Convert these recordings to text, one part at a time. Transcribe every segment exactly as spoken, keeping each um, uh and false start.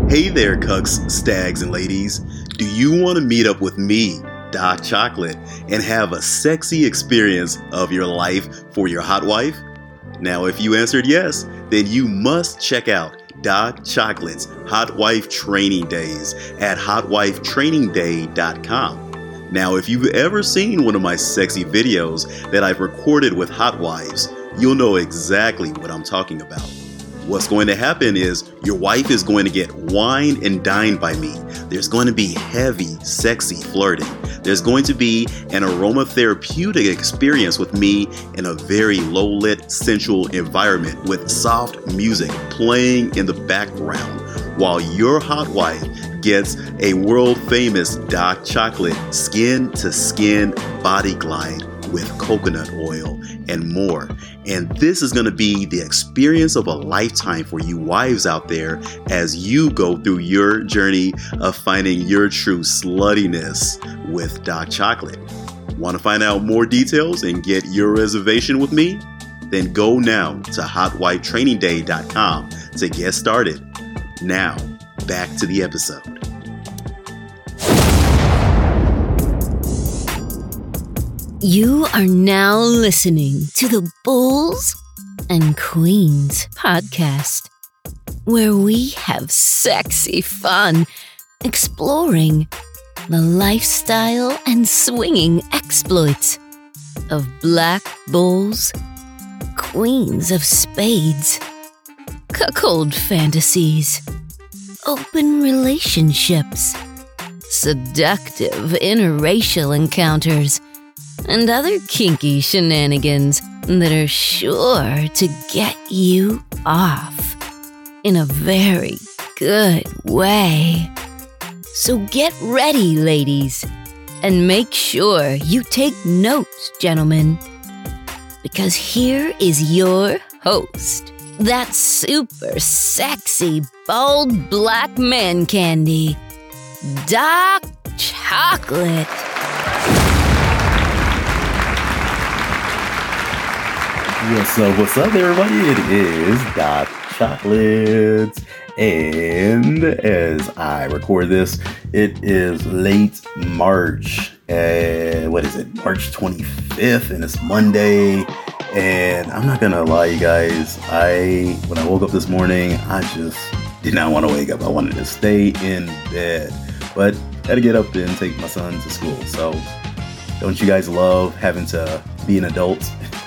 Hey there, cucks, stags, and ladies. Do you want to meet up with me, Doc Chocolate, and have a sexy experience of your life for your hot wife? Now, if you answered yes, then you must check out Doc Chocolate's Hot Wife Training Days at hot wife training day dot com. Now, if you've ever seen one of my sexy videos that I've recorded with hot wives, you'll know exactly what I'm talking about. What's going to happen is your wife is going to get wined and dined by me. There's going to be heavy, sexy flirting. There's going to be an aromatherapeutic experience with me in a very low-lit, sensual environment with soft music playing in the background while your hot wife gets a world-famous Doc Chocolate skin-to-skin body glide with coconut oil and more. And this is going to be the experience of a lifetime for you wives out there as you go through your journey of finding your true sluttiness with Doc Chocolate. Want to find out more details and get your reservation with me? Then go now to hot wife training day dot com to get started. Now, back to the episode. You are now listening to the Bulls and Queens podcast, where we have sexy fun exploring the lifestyle and swinging exploits of black bulls, queens of spades, cuckold fantasies, open relationships, seductive interracial encounters, and other kinky shenanigans that are sure to get you off in a very good way. So get ready, ladies, and make sure you take notes, gentlemen, because here is your host, that super sexy, bald black man candy, Doc Chocolate. What's up, what's up, everybody? It is Doc Chocolate, and as I record this, it is late March, uh, what is it, March twenty-fifth, and it's Monday, and I'm not gonna lie, you guys, I, when I woke up this morning, I just did not want to wake up. I wanted to stay in bed, but had to get up and take my son to school. So don't you guys love having to be an adult?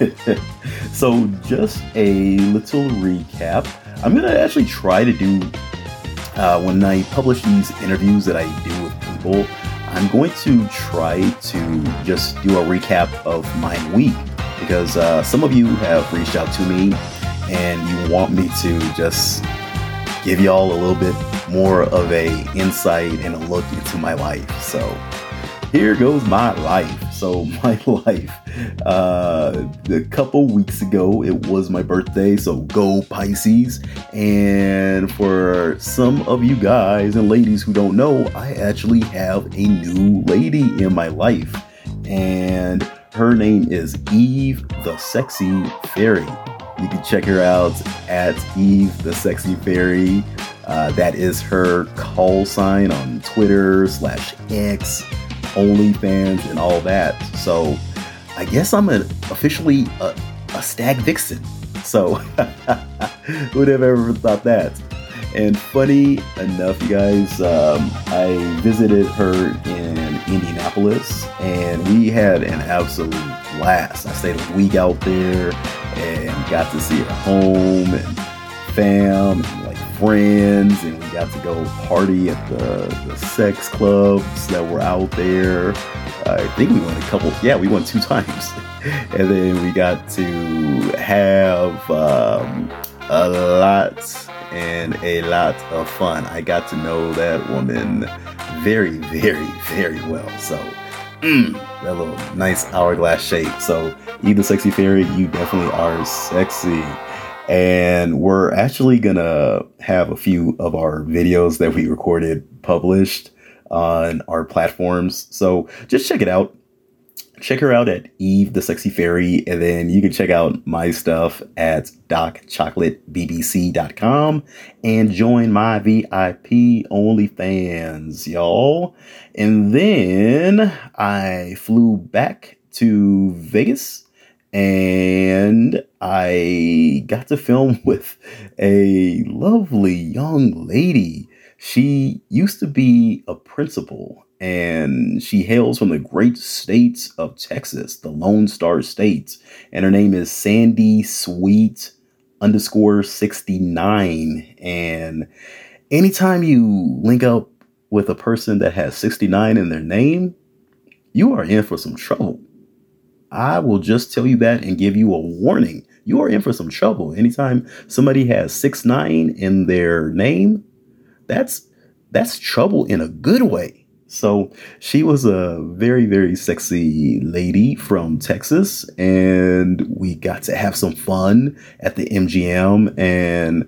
So just a little recap. I'm going to actually try to do, uh, when I publish these interviews that I do with people, I'm going to try to just do a recap of my week, because uh, some of you have reached out to me and you want me to just give y'all a little bit more of a insight and a look into my life. So here goes my life. So my life, uh, a couple weeks ago, it was my birthday, so go Pisces. And for some of you guys and ladies who don't know, I actually have a new lady in my life. And her name is Eve the Sexy Fairy. You can check her out at Eve the Sexy Fairy. Uh, that is her call sign on Twitter slash X. OnlyFans and all that. So I guess I'm an, officially a, a stag vixen. So who'd have ever thought that? And funny enough, you guys, um, I visited her in Indianapolis and we had an absolute blast. I stayed a week out there and got to see her home and fam and like friends, and we got to go party at the, the sex clubs that were out there. I think we went a couple, yeah, we went two times. And then we got to have um, a lot and a lot of fun. I got to know that woman very, very, very well. So, mm, that little nice hourglass shape. So, Eve the Sexy Fairy, you definitely are sexy. And we're actually gonna have a few of our videos that we recorded published on our platforms. So just check it out. check her out at Eve the Sexy Fairy, and then you can check out my stuff at doc chocolate b b c dot com and join my V I P OnlyFans, y'all. And then I flew back to Vegas and I got to film with a lovely young lady. She used to be a principal, and she hails from the great states of Texas, the Lone Star States. And her name is Sandy Sweet underscore sixty-nine. And anytime you link up with a person that has sixty-nine in their name, you are in for some trouble. I will just tell you that and give you a warning. You are in for some trouble. Anytime somebody has six nine in their name, that's that's trouble in a good way. So she was a very, very sexy lady from Texas, and we got to have some fun at the M G M. And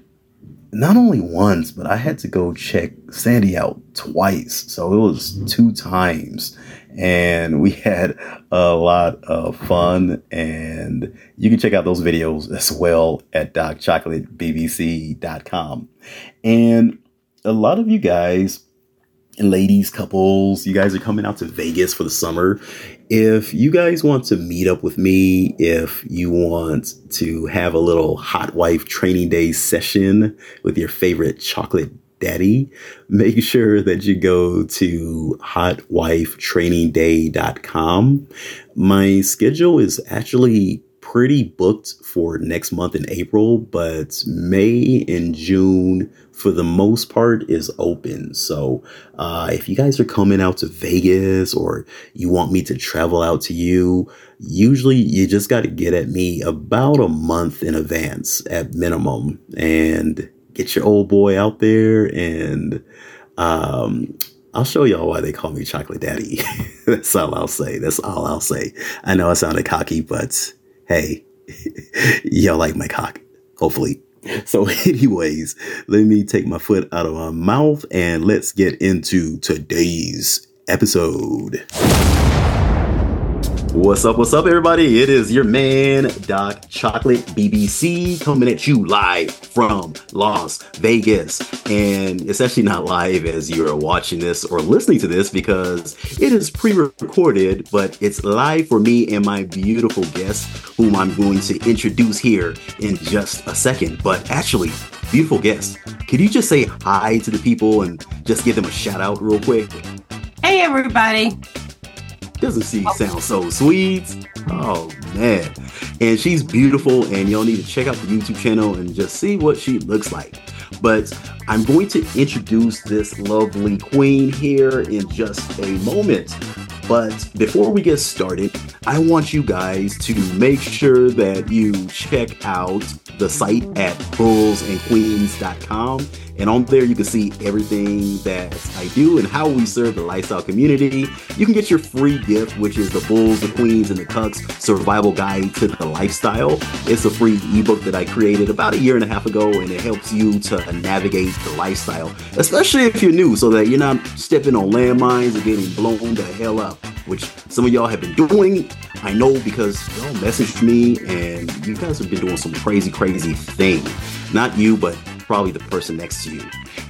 not only once, but I had to go check Sandy out twice. So it was two times, and we had a lot of fun. And you can check out those videos as well at doc chocolate b b c dot com. And a lot of you guys, ladies, couples, you guys are coming out to Vegas for the summer. If you guys want to meet up with me, if you want to have a little hot wife training day session with your favorite chocolate daddy, make sure that you go to hot wife training day dot com. My schedule is actually pretty booked for next month in April, but May and June for the most part is open. So uh, if you guys are coming out to Vegas or you want me to travel out to you, usually you just got to get at me about a month in advance at minimum and get your old boy out there, and um, I'll show y'all why they call me Chocolate Daddy. That's all I'll say. That's all I'll say. I know I sounded cocky, but hey, y'all like my cock, hopefully. So anyways, let me take my foot out of my mouth and let's get into today's episode. What's up? What's up, everybody? It is your man, Doc Chocolate B B C, coming at you live from Las Vegas. And it's actually not live as you are watching this or listening to this because it is pre-recorded, but it's live for me and my beautiful guest, whom I'm going to introduce here in just a second. But actually, beautiful guest, could you just say hi to the people and just give them a shout out real quick? Hey, everybody. Doesn't she sound so sweet? Oh, man. And she's beautiful, and y'all need to check out the YouTube channel and just see what she looks like. But I'm going to introduce this lovely queen here in just a moment. But before we get started, I want you guys to make sure that you check out the site at bulls and queens dot com. And on there, you can see everything that I do and how we serve the lifestyle community. You can get your free gift, which is the Bulls, the Queens, and the Cucks Survival Guide to the Lifestyle. It's a free ebook that I created about a year and a half ago, and it helps you to navigate the lifestyle, especially if you're new, so that you're not stepping on landmines and getting blown the hell up, which some of y'all have been doing. I know because y'all messaged me, and you guys have been doing some crazy, crazy thing. Not you, but probably the person next to you.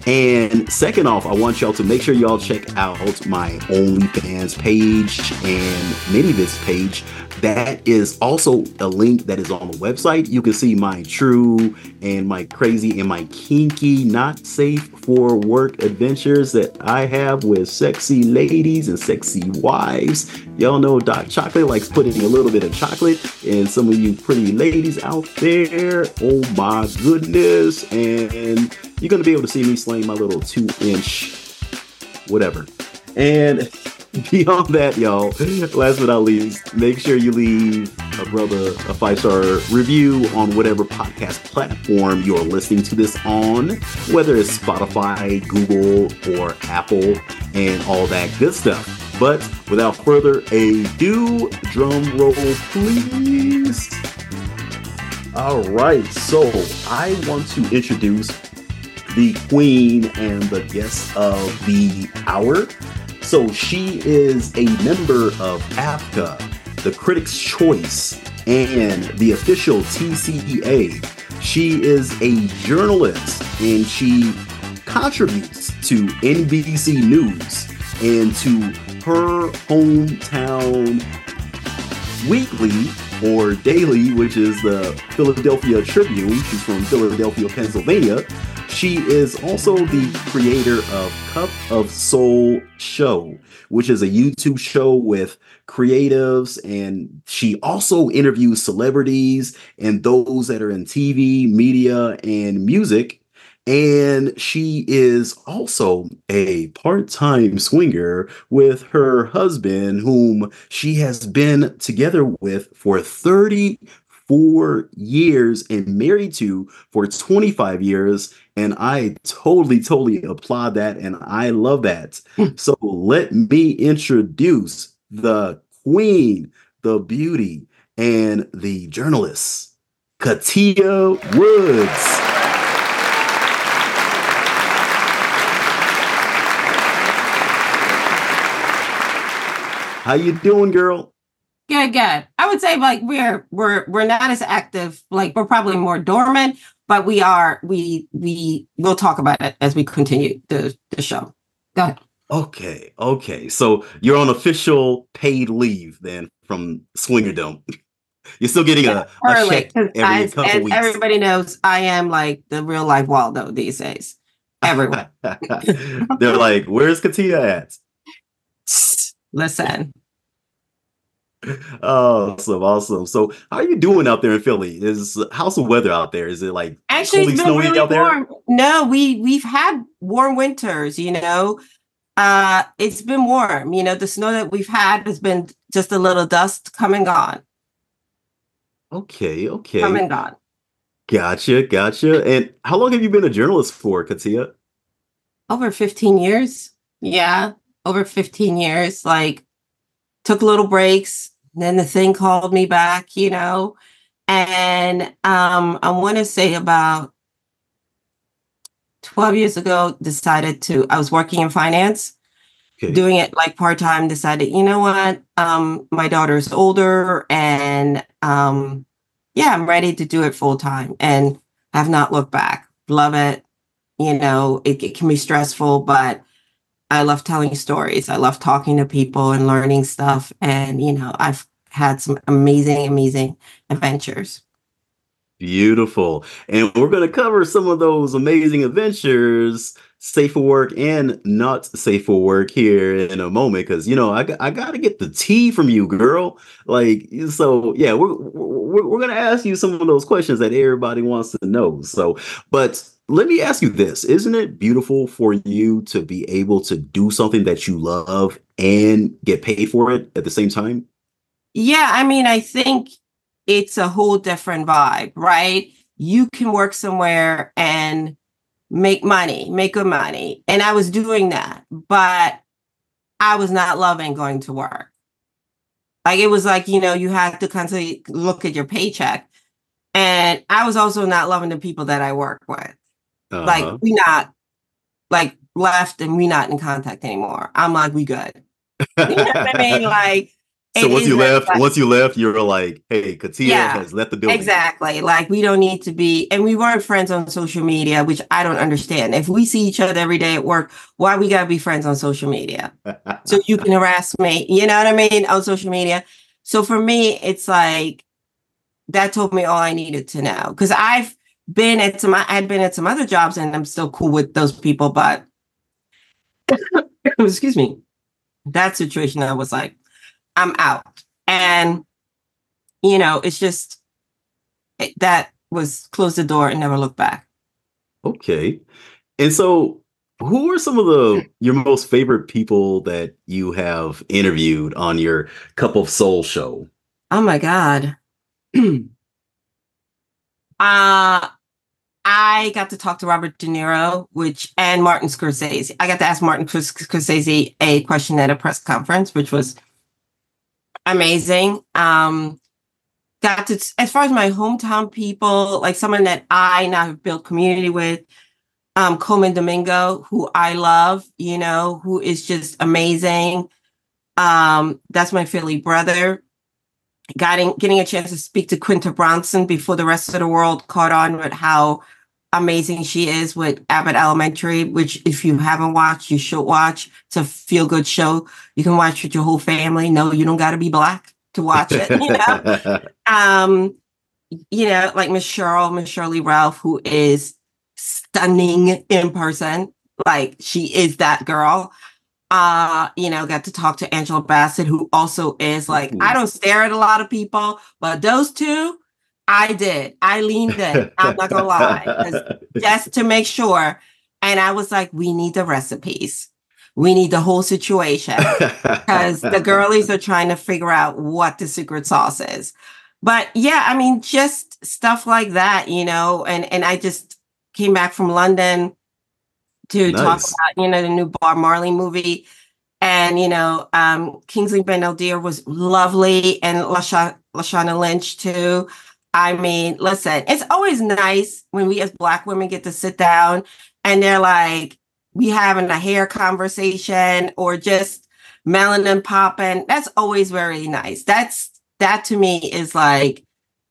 And second off, I want y'all to make sure y'all check out my OnlyFans page and ManyVids page. That is also a link that is on the website. You can see my true and my crazy and my kinky, not safe for work adventures that I have with sexy ladies and sexy wives. Y'all know Doc Chocolate likes putting a little bit of chocolate in some of you pretty ladies out there. Oh my goodness. And you're going to be able to see me slaying my little two inch whatever. And beyond that, y'all, last but not least, make sure you leave a brother a five-star review on whatever podcast platform you're listening to this on, whether it's Spotify, Google, or Apple, and all that good stuff. But without further ado, drum roll, please. All right, so I want to introduce the queen and the guest of the hour. So she is a member of AFCA, the Critics' Choice, and the official T C E A. She is a journalist and she contributes to N B C News and to her hometown weekly or daily, which is the Philadelphia Tribune. She's from Philadelphia, Pennsylvania. She is also the creator of Cup of Soul Show, which is a YouTube show with creatives, and she also interviews celebrities and those that are in T V, media, and music. And she is also a part-time swinger with her husband, whom she has been together with for thirty-four years and married to for twenty-five years. And I totally, totally applaud that. And I love that. So let me introduce the queen, the beauty, and the journalist, Katia Woods. How you doing, girl? Good, good. I would say like we're we're we're not as active, like we're probably more dormant, but we are we we will talk about it as we continue the, the show. Go ahead. Okay, okay. So you're on official paid leave then from Swingerdom. You're still getting a, a check every I, couple as weeks. Everybody knows I am like the real life Waldo these days. Everyone. They're like, where's Katia at? Listen. Awesome, awesome. So how are you doing out there in Philly? Is how's the weather out there? Is it like actually it's been really warm? No, we we've had warm winters, you know. Uh it's been warm. You know, the snow that we've had has been just a little dust come and gone. Okay, okay. Come and gone. Gotcha, gotcha. And how long have you been a journalist for, Katia? Over fifteen years. Yeah, over fifteen years. Like, took little breaks. Then the thing called me back, you know. And um, I want to say about twelve years ago, decided to, I was working in finance, okay. doing it like part-time, decided, you know what, um, my daughter's older and um, yeah, I'm ready to do it full-time and have not looked back. Love it. You know, it, it can be stressful, but I love telling stories. I love talking to people and learning stuff. And, you know, I've had some amazing, amazing adventures. Beautiful. And we're going to cover some of those amazing adventures, safe for work and not safe for work here in a moment. Because, you know, I, I got to get the tea from you, girl. Like, so, yeah, we're, we're, we're going to ask you some of those questions that everybody wants to know. So, but let me ask you this. Isn't it beautiful for you to be able to do something that you love and get paid for it at the same time? Yeah, I mean, I think it's a whole different vibe, right? You can work somewhere and make money, make good money. And I was doing that, but I was not loving going to work. Like, it was like, you know, you had to constantly look at your paycheck. And I was also not loving the people that I work with. Uh-huh. Like, we not like left and we not in contact anymore. I'm like, we good. You know what I mean? Like, so once you left, like, once you left, you're like, hey, Katia yeah, has left the building. Exactly. Like, we don't need to be, and we weren't friends on social media, which I don't understand. If we see each other every day at work, why we gotta be friends on social media? So you can harass me, you know what I mean, on social media. So for me, it's like, that told me all I needed to know. Because I've been at some, I had been at some other jobs and I'm still cool with those people, but excuse me, that situation, I was like, I'm out. And, you know, it's just, it, that was close the door and never look back. Okay. And so who are some of the, your most favorite people that you have interviewed on your Cup of Soul show? Oh my God. uh, I got to talk to Robert De Niro, which, and Martin Scorsese. I got to ask Martin Scorsese a question at a press conference, which was amazing. Um, got to, as far as my hometown people, like someone that I now have built community with, Um, Coleman Domingo, who I love, you know, who is just amazing. Um, that's my Philly brother. Getting getting a chance to speak to Quinta Brunson before the rest of the world caught on with how amazing she is with Abbott Elementary, which if you haven't watched, you should watch. It's a feel-good show. You can watch with your whole family. No, you don't got to be Black to watch it, you know? um, you know, like Miss Cheryl, Miss Shirley Ralph, who is stunning in person. Like, she is that girl. Uh, you know, got to talk to Angela Bassett, who also is like, I don't stare at a lot of people, but those two, I did. I leaned in. I'm not gonna lie, just to make sure. And I was like, we need the recipes. We need the whole situation because the girlies are trying to figure out what the secret sauce is. But yeah, I mean, just stuff like that, you know, and, and I just came back from London to nice. talk about, you know, the new Bob Marley movie. And, you know, um, Kingsley Ben-Adir was lovely, and Lasha- Lashana Lynch too. I mean, listen, it's always nice when we as Black women get to sit down and they're like, we having a hair conversation or just melanin popping. That's always very nice. That's, that to me is like,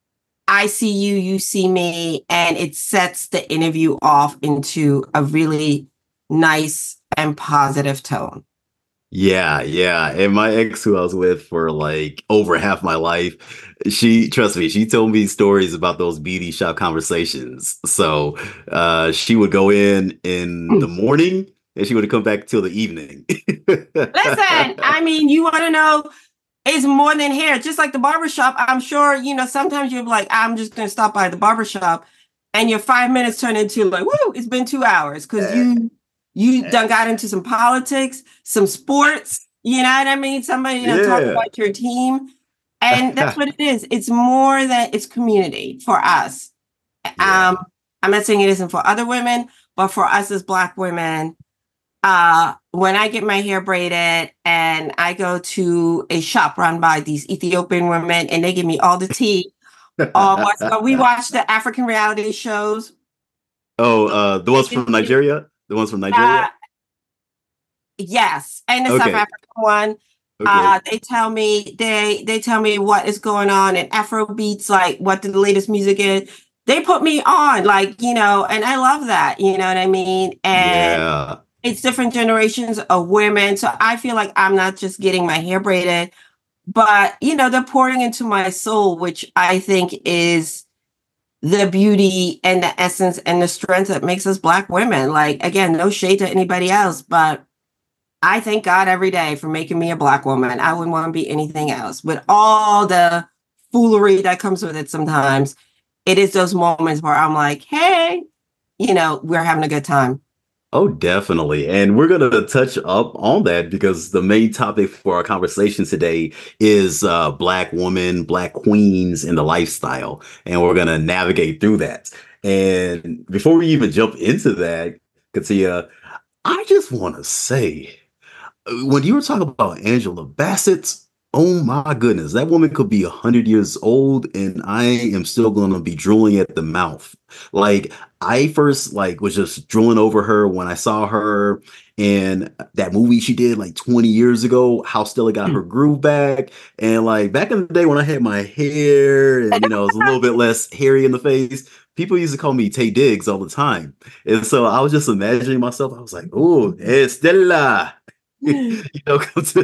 I see you, you see me, and it sets the interview off into a really nice and positive tone. Yeah, yeah. And my ex, who I was with for like over half my life, she, trust me, she told me stories about those beauty shop conversations. So uh, she would go in in the morning and she would come back till the evening. Listen, I mean, you want to know, it's more than hair. Just like the barbershop, I'm sure, you know, sometimes you're like, I'm just going to stop by the barbershop, and your five minutes turn into like, woo, it's been two hours because you you done got into some politics, some sports, you know what I mean? Somebody, you know, yeah. talk about your team. And that's what it is. It's more than it's community for us. Yeah. Um, I'm not saying it isn't for other women, but for us as Black women, uh, when I get my hair braided and I go to a shop run by these Ethiopian women and they give me all the tea, uh, what's, we watch the African reality shows. Oh, uh, the ones from Nigeria? The ones from Nigeria? Uh, yes. And the okay. South African one. Okay. Uh, they tell me they they tell me what is going on in Afro beats, like what the latest music is. They put me on, like, you know, and I love that, you know what I mean? And yeah. It's different generations of women. So I feel like I'm not just getting my hair braided, but, you know, they're pouring into my soul, which I think is the beauty and the essence and the strength that makes us Black women. Like, again, no shade to anybody else, but I thank God every day for making me a Black woman. I wouldn't want to be anything else. With all the foolery that comes with it sometimes, it is those moments where I'm like, hey, you know, we're having a good time. Oh, definitely. And we're going to touch up on that because the main topic for our conversation today is uh, Black women, Black queens in the lifestyle. And we're going to navigate through that. And before we even jump into that, Katia, I just want to say, when you were talking about Angela Bassett, oh my goodness, that woman could be one hundred years old and I am still going to be drooling at the mouth. Like, I first like was just drooling over her when I saw her in that movie she did like twenty years ago, How Stella Got Her Groove Back. And like back in the day when I had my hair and, you know, it was a little bit less hairy in the face, people used to call me Tay Diggs all the time. And so I was just imagining myself. I was like, oh, Estella. you know,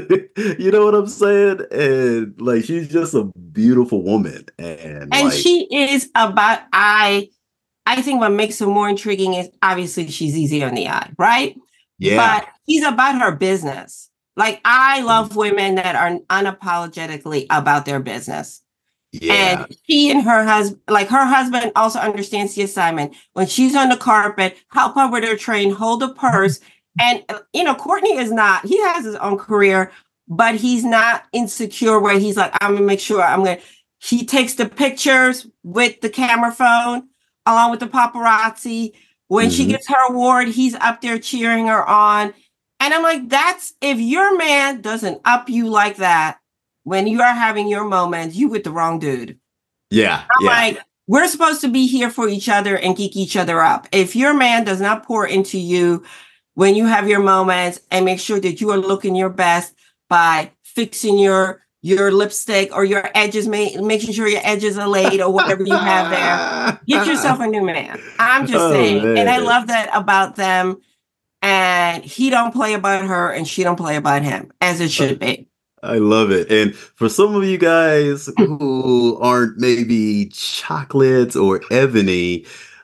you know what I'm saying? And like, she's just a beautiful woman. And, and like, she is about, I, I think what makes her more intriguing is obviously she's easy on the eye, right? Yeah. But she's about her business. Like, I love women that are unapologetically about their business. Yeah. And she and her husband, like her husband also understands the assignment. When she's on the carpet, help her with her train, hold the purse. And, you know, Courtney is not, he has his own career, but he's not insecure where he's like, I'm going to make sure I'm going to, he takes the pictures with the camera phone along with the paparazzi. When mm-hmm. she gets her award, he's up there cheering her on. And I'm like, that's, if your man doesn't up you like that, when you are having your moments, you with the wrong dude. Yeah. I'm yeah. like, we're supposed to be here for each other and geek each other up. If your man does not pour into you when you have your moments and make sure that you are looking your best by fixing your your lipstick or your edges, ma- making sure your edges are laid or whatever you have there, get yourself a new man. I'm just oh, saying. Man. And I love that about them. And he don't play about her and she don't play about him, as it should be. I love it. And for some of you guys who aren't maybe Chocolates or Ebony,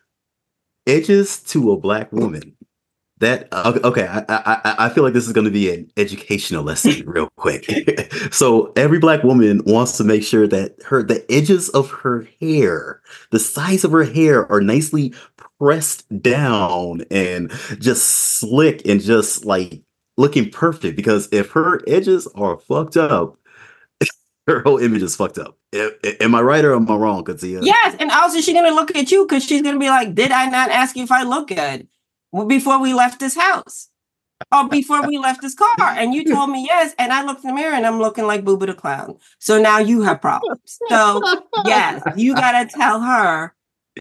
edges to a black woman. That okay, I, I I feel like this is going to be an educational lesson real quick. So every black woman wants to make sure that her the edges of her hair, the sides of her hair are nicely pressed down and just slick and just like looking perfect, because if her edges are fucked up, her whole image is fucked up. Am I right or am I wrong, Katia? Yes, and also she's gonna look at you because she's gonna be like, "Did I not ask you if I look good before we left this house or before we left this car?" And you told me yes, and I looked in the mirror and I'm looking like Boo Boo the Clown. So now you have problems. So yes, you gotta tell her.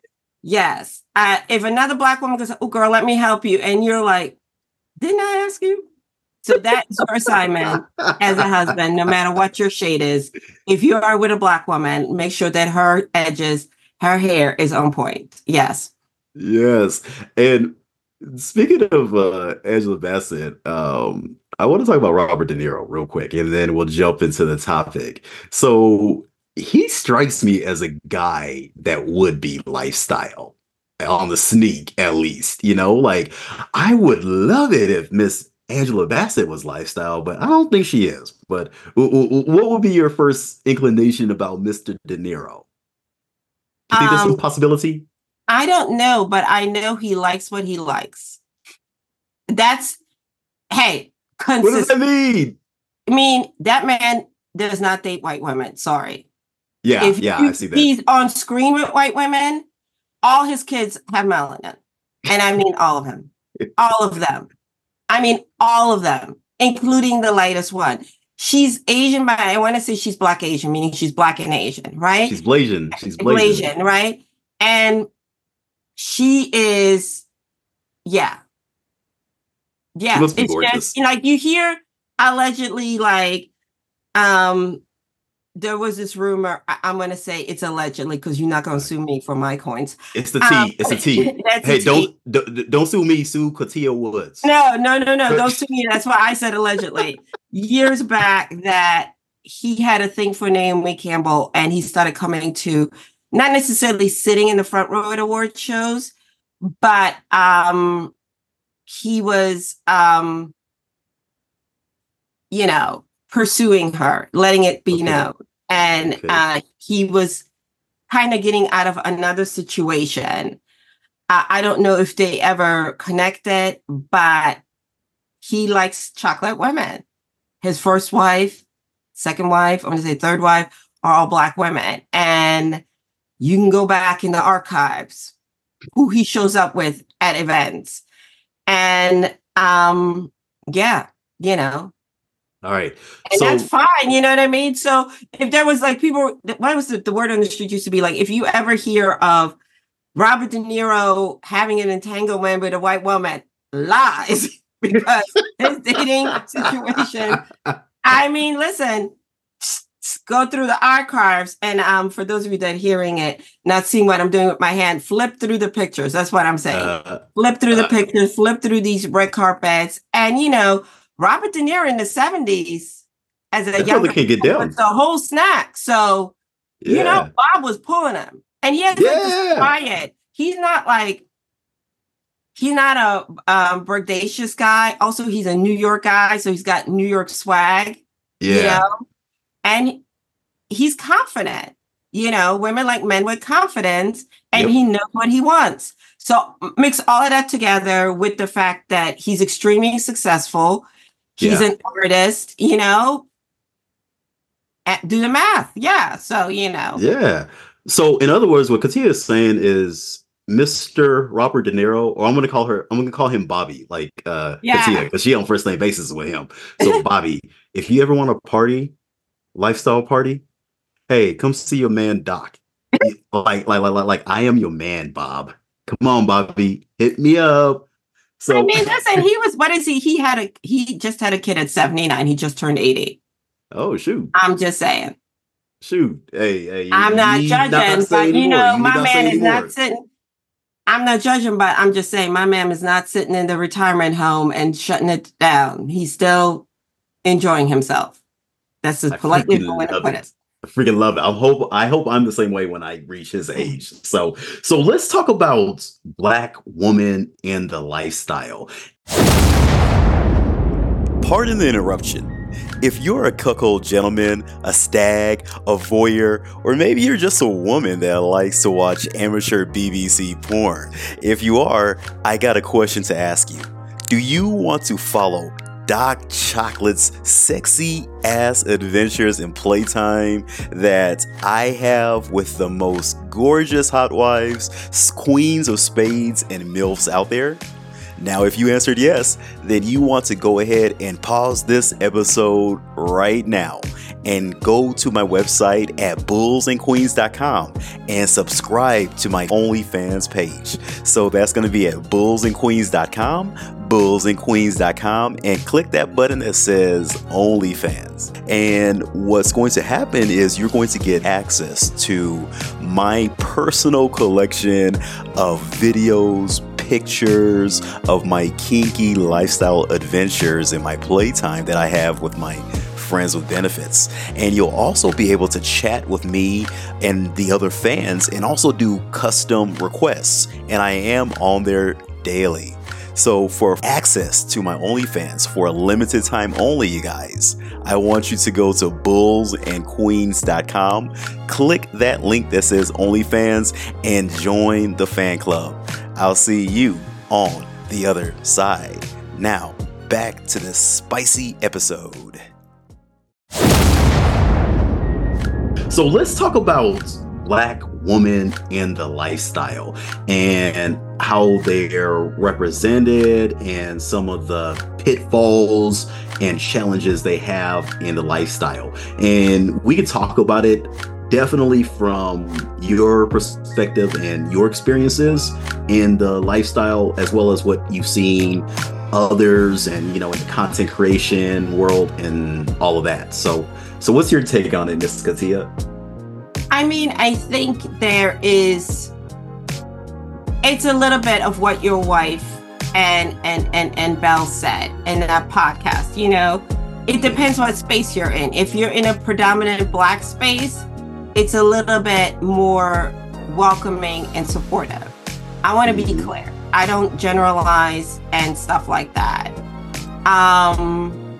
Yes, uh, if another black woman goes, "Oh, girl, let me help you," and you're like, "Didn't I ask you?" So that's your assignment as a husband, no matter what your shade is. If you are with a black woman, make sure that her edges, her hair is on point. Yes. Yes. And speaking of uh, Angela Bassett, um, I want to talk about Robert De Niro real quick, and then we'll jump into the topic. So he strikes me as a guy that would be lifestyle on the sneak, at least. You know, like I would love it if Miss Angela Bassett was lifestyle, but I don't think she is. But w- w- what would be your first inclination about Mister De Niro? Do you think um, there's some possibility? I don't know, but I know he likes what he likes. That's, hey, consistent. What does that mean? I mean, that man does not date white women. Sorry. Yeah, if yeah, you, I see that. He's on screen with white women. All his kids have melanin. And I mean all of them. All of them. I mean, all of them, including the latest one. She's Asian, but I want to say she's Black Asian, meaning she's Black and Asian, right? She's Blasian. She's Blasian. Blasian, right? And she is, yeah. Yeah. She must be it's gorgeous. just, like, you hear allegedly, like, um, there was this rumor. I- I'm going to say it's allegedly because you're not going to sue me for my coins. It's the T. Um, it's a T. Hey, a don't, don't don't sue me. Sue Katia Woods. No, no, no, no. Don't sue me. That's why I said allegedly. Years back, that he had a thing for Naomi Campbell, and he started coming to, not necessarily sitting in the front row at award shows, but um, he was, um, you know, pursuing her, letting it be okay. known. And okay. uh, he was kind of getting out of another situation. Uh, I don't know if they ever connected, but he likes chocolate women. His first wife, second wife, I'm going to say third wife, are all Black women. And you can go back in the archives, who he shows up with at events. And um, yeah, you know, all right. And so, that's fine. You know what I mean? So if there was like people, what was the, the word on the street used to be like, if you ever hear of Robert De Niro having an entanglement with a white woman, lies, because his dating situation. I mean, listen, go through the archives. And um, for those of you that are hearing it, not seeing what I'm doing with my hand, flip through the pictures. That's what I'm saying. Uh, flip through the uh, pictures, flip through these red carpets. And, you know, Robert De Niro in the seventies as a young can get down. Was the whole snack. So, yeah. you know, Bob was pulling him. And he has yeah. like quiet. He's not like, he's not a um, braggadocious guy. Also, he's a New York guy. So he's got New York swag. Yeah. You know? And he's confident. You know, women like men with confidence. And yep. he knows what he wants. So mix all of that together with the fact that he's extremely successful. He's yeah. an artist, you know, do the math. Yeah. So, you know. Yeah. So in other words, what Katia is saying is Mister Robert De Niro, or I'm going to call her, I'm going to call him Bobby, like uh, yeah. Katia, because she on first name basis with him. So Bobby, if you ever want a party, lifestyle party, hey, come see your man Doc. like, like, like, like, I am your man, Bob. Come on, Bobby, hit me up. So I mean, listen, he was, what is he? He had a, he just had a kid at seventy-nine. He just turned eighty. Oh, shoot. I'm just saying. Shoot. Hey, hey. I'm not judging, not but you anymore. know, You my not man is anymore. not sitting. I'm not judging, but I'm just saying my man is not sitting in the retirement home and shutting it down. He's still enjoying himself. That's as I politely freaking going to love put it. it. I freaking love it. I hope I hope I'm the same way when I reach his age. So so let's talk about Black woman in the lifestyle. Pardon the interruption. If you're a cuckold gentleman, a stag, a voyeur, or maybe you're just a woman that likes to watch amateur B B C porn, if you are, I got a question to ask you. Do you want to follow Doc Chocolate's sexy ass adventures and playtime that I have with the most gorgeous hot wives, queens of spades, and MILFs out there? Now, if you answered yes, then you want to go ahead and pause this episode right now and go to my website at bulls and queens dot com and subscribe to my OnlyFans page. So that's going to be at bulls and queens dot com, bulls and queens dot com, and click that button that says OnlyFans. And what's going to happen is you're going to get access to my personal collection of videos, pictures of my kinky lifestyle adventures and my playtime that I have with my friends with benefits. And you'll also be able to chat with me and the other fans and also do custom requests. And I am on there daily. So for access to my OnlyFans for a limited time only, you guys, I want you to go to bulls and queens dot com, click that link that says OnlyFans, and join the fan club. I'll see you on the other side. Now, back to this spicy episode. So let's talk about Black women in the lifestyle and how they're represented and some of the pitfalls and challenges they have in the lifestyle. And we can talk about it definitely from your perspective and your experiences in the lifestyle, as well as what you've seen others and, you know, in the content creation world and all of that. So, so what's your take on it, Miss Katia? I mean, I think there is, it's a little bit of what your wife and and and and Belle said in that podcast. You know, it depends what space you're in. If you're in a predominant Black space, it's a little bit more welcoming and supportive. I want to be clear. I don't generalize and stuff like that. Um,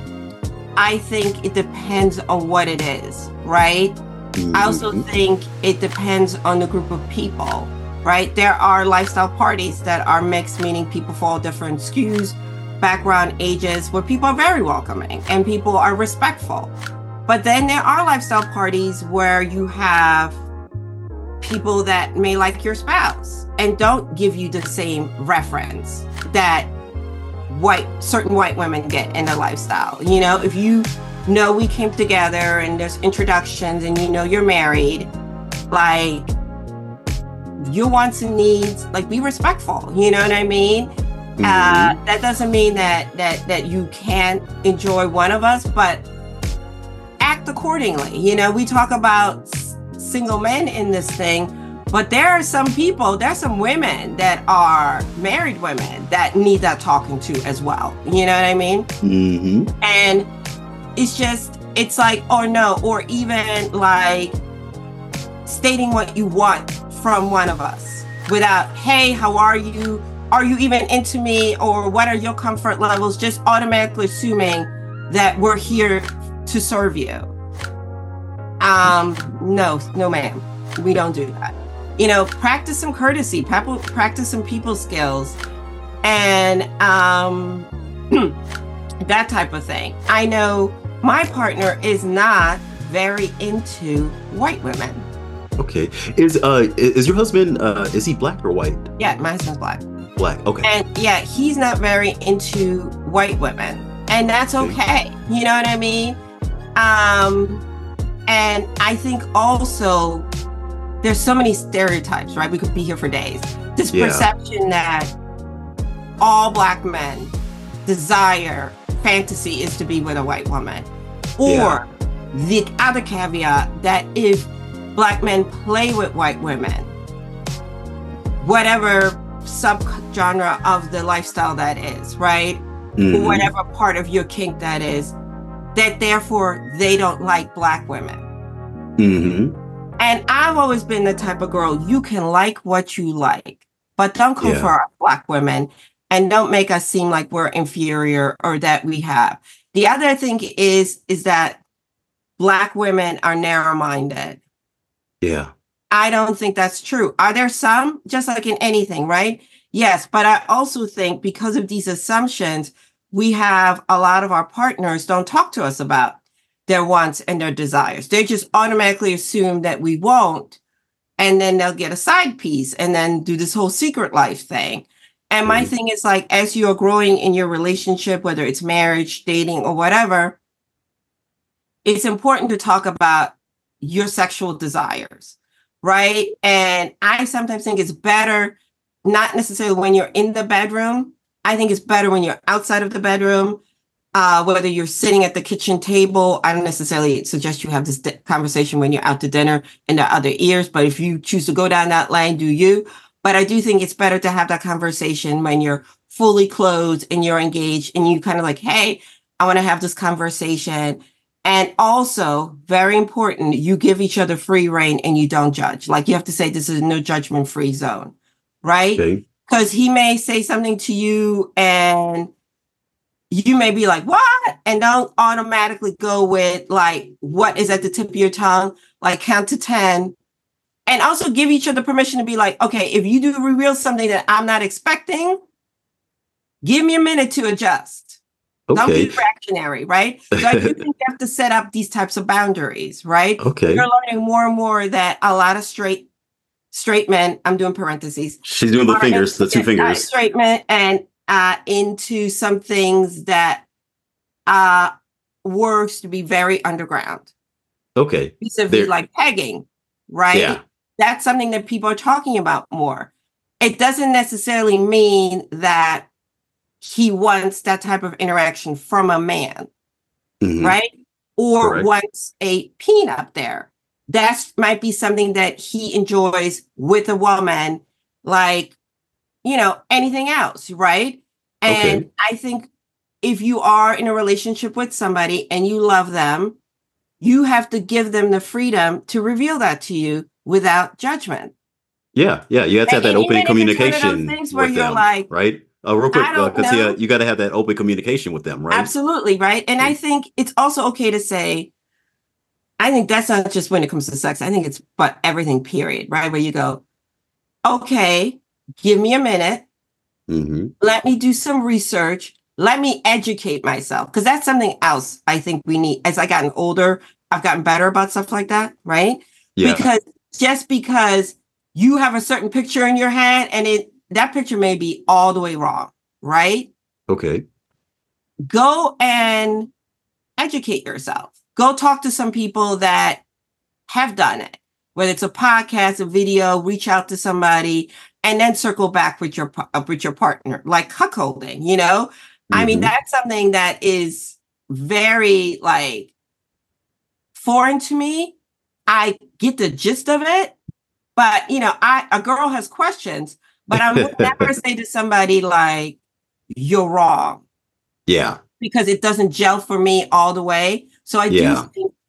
I think it depends on what it is, right? I also think it depends on the group of people, right? There are lifestyle parties that are mixed, meaning people from all different S K Us, background, ages, where people are very welcoming and people are respectful. But then there are lifestyle parties where you have people that may like your spouse and don't give you the same reference that white, certain white women get in the lifestyle. You know, if you know we came together and there's introductions and you know you're married, like your wants and needs, like be respectful, you know what I mean? Mm-hmm. Uh, that doesn't mean that that that you can't enjoy one of us, but act accordingly. You know, we talk about s- single men in this thing, but there are some people, there's some women that are married women that need that talking to as well. You know what I mean? Mm-hmm. And it's just, it's like, or no, or even like stating what you want from one of us without, hey, how are you? Are you even into me? Or what are your comfort levels? Just automatically assuming that we're here to serve you. Um, no, no, ma'am. We don't do that. You know, practice some courtesy, practice some people skills, and um, that type of thing. I know my partner is not very into white women. Okay. Is uh is your husband uh is he Black or white? Yeah, my husband's Black. Black. Okay. And yeah, he's not very into white women, and that's okay. You know what I mean? Um, and I think also there's so many stereotypes, right? We could be here for days. This Yeah. perception that all Black men desire, fantasy is to be with a white woman. Or Yeah. the other caveat that if Black men play with white women, whatever subgenre of the lifestyle that is, right? Mhm. Or whatever part of your kink that is, that therefore they don't like Black women. Mhm. And I've always been the type of girl, you can like what you like, but don't come Yeah. for our Black women and don't make us seem like we're inferior or that we have. The other thing is, is that Black women are narrow-minded. Yeah. I don't think that's true. Are there some? Just like in anything, right? Yes, but I also think because of these assumptions, we have a lot of our partners don't talk to us about their wants and their desires. They just automatically assume that we won't, and then they'll get a side piece and then do this whole secret life thing. And my Mhm. thing is like, as you're growing in your relationship, whether it's marriage, dating, or whatever, it's important to talk about your sexual desires, right? And I sometimes think it's better, not necessarily when you're in the bedroom. I think it's better when you're outside of the bedroom, uh, whether you're sitting at the kitchen table. I don't necessarily suggest you have this di- conversation when you're out to dinner in the other ears, but if you choose to go down that lane, do you? But I do think it's better to have that conversation when you're fully clothed and you're engaged and you kind of like, hey, I want to have this conversation. And also, very important, you give each other free reign and you don't judge. Like you have to say, this is a no judgment free zone, right? Okay. Because he may say something to you and you may be like, what? And don't automatically go with like, what is at the tip of your tongue? Like count to ten. And also give each other permission to be like, okay, if you do reveal something that I'm not expecting, give me a minute to adjust. Don't Okay. be reactionary, right? So I do think you have to set up these types of boundaries, right? Okay. You're learning more and more that a lot of straight straight men, I'm doing parentheses, She's doing the are fingers, the two into- uh, fingers. straight men and uh, into some things that uh, works to be very underground. Okay. Vis-a-vis There- like pegging, right? Yeah. That's something that people are talking about more. It doesn't necessarily mean that he wants that type of interaction from a man, Mhm. right? Or Correct. wants a peen up there. That might be something that he enjoys with a woman, like, you know, anything else, right? And Okay. I think if you are in a relationship with somebody and you love them, you have to give them the freedom to reveal that to you without judgment. Yeah. Yeah. You have to have And that open even if it's one of those communication things where with you're them, like, right? Uh, real quick, I don't uh, Katia, know. you got to have that open communication with them, right? Absolutely, right? And I think it's also okay to say, I think that's not just when it comes to sex. I think it's but everything, period, right? Where you go, okay, give me a minute. Mm-hmm. Let me do some research. Let me educate myself. Because that's something else I think we need. As I gotten older, I've gotten better about stuff like that, right? Yeah. Because just because you have a certain picture in your head and it that picture may be all the way wrong, right? Okay. Go and educate yourself. Go talk to some people that have done it, whether it's a podcast, a video, reach out to somebody, and then circle back with your pa- uh, with your partner, like cuckolding, you know? I mean, Mhm. that's something that is very like foreign to me. I get the gist of it, but you know, I a girl has questions, but I would never say to somebody like, you're wrong, Yeah. because it doesn't gel for me all the way. So I Yeah. do think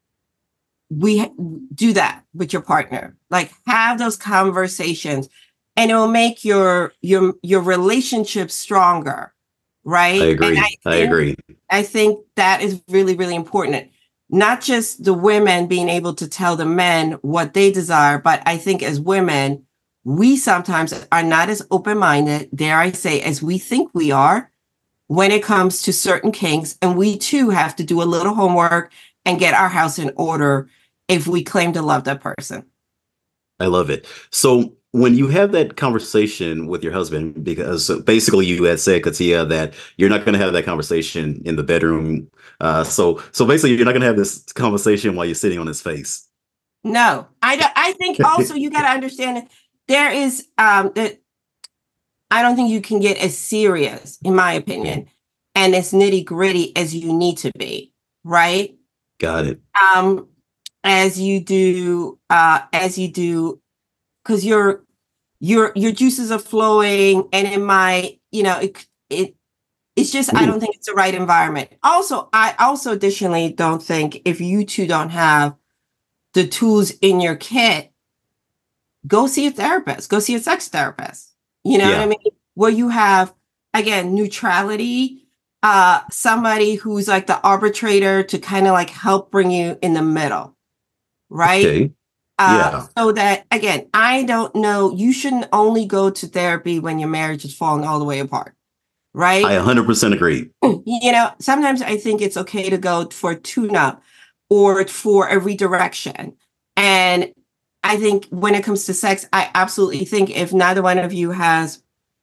we ha- do that with your partner, like have those conversations, and it will make your your your relationship stronger, right? I agree. And I, I think, agree. I think that is really, really important. Not just the women being able to tell the men what they desire, but I think as women, we sometimes are not as open-minded, dare I say, as we think we are when it comes to certain kinks. And we too have to do a little homework and get our house in order if we claim to love that person. I love it. So when you have that conversation with your husband, because basically you had said, Katia, that you're not going to have that conversation in the bedroom. Uh, so so basically you're not going to have this conversation while you're sitting on his face. No, I don't. I think also you got to understand that there is um that I don't think you can get as serious, in my opinion, and as nitty gritty as you need to be, right? Got it. Um, as you do, uh, as you do, because your your your juices are flowing, and it might, you know, it it it's just Ooh. I don't think it's the right environment. Also, I also additionally don't think if you two don't have the tools in your kit, go see a therapist, go see a sex therapist. You know Yeah. what I mean? Where you have, again, neutrality, uh, somebody who's like the arbitrator to kind of like help bring you in the middle, right? Okay. Uh, Yeah. so that, again, I don't know, you shouldn't only go to therapy when your marriage is falling all the way apart, right? I one hundred percent agree. You know, sometimes I think it's okay to go for a tune-up or for a redirection. And I think when it comes to sex, I absolutely think if neither one of you has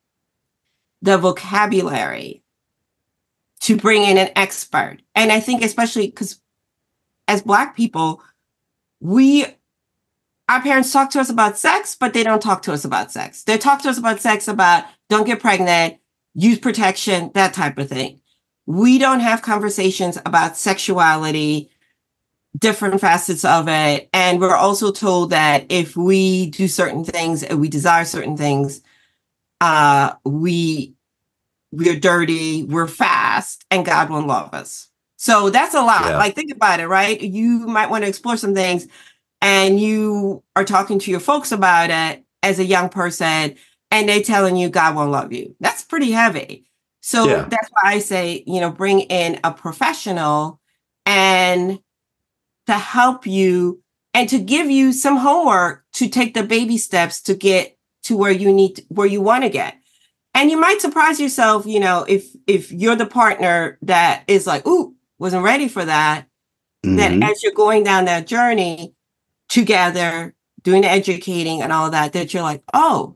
the vocabulary to bring in an expert, and I think especially because as Black people, we, our parents talk to us about sex, but they don't talk to us about sex. They talk to us about sex about don't get pregnant, use protection, that type of thing. We don't have conversations about sexuality, different facets of it. And we're also told that if we do certain things and we desire certain things, uh, we, we're dirty, we're fast, and God won't love us. So that's a lot. Yeah. Like, think about it, right? You might want to explore some things and you are talking to your folks about it as a young person and they telling you God won't love you. That's pretty heavy. So Yeah. that's why I say, you know, bring in a professional and to help you and to give you some homework to take the baby steps to get to where you need, to, where you want to get. And you might surprise yourself, you know, if, if you're the partner that is like, ooh, wasn't ready for that, Mhm. that as you're going down that journey together, doing the educating and all of that, that you're like, oh,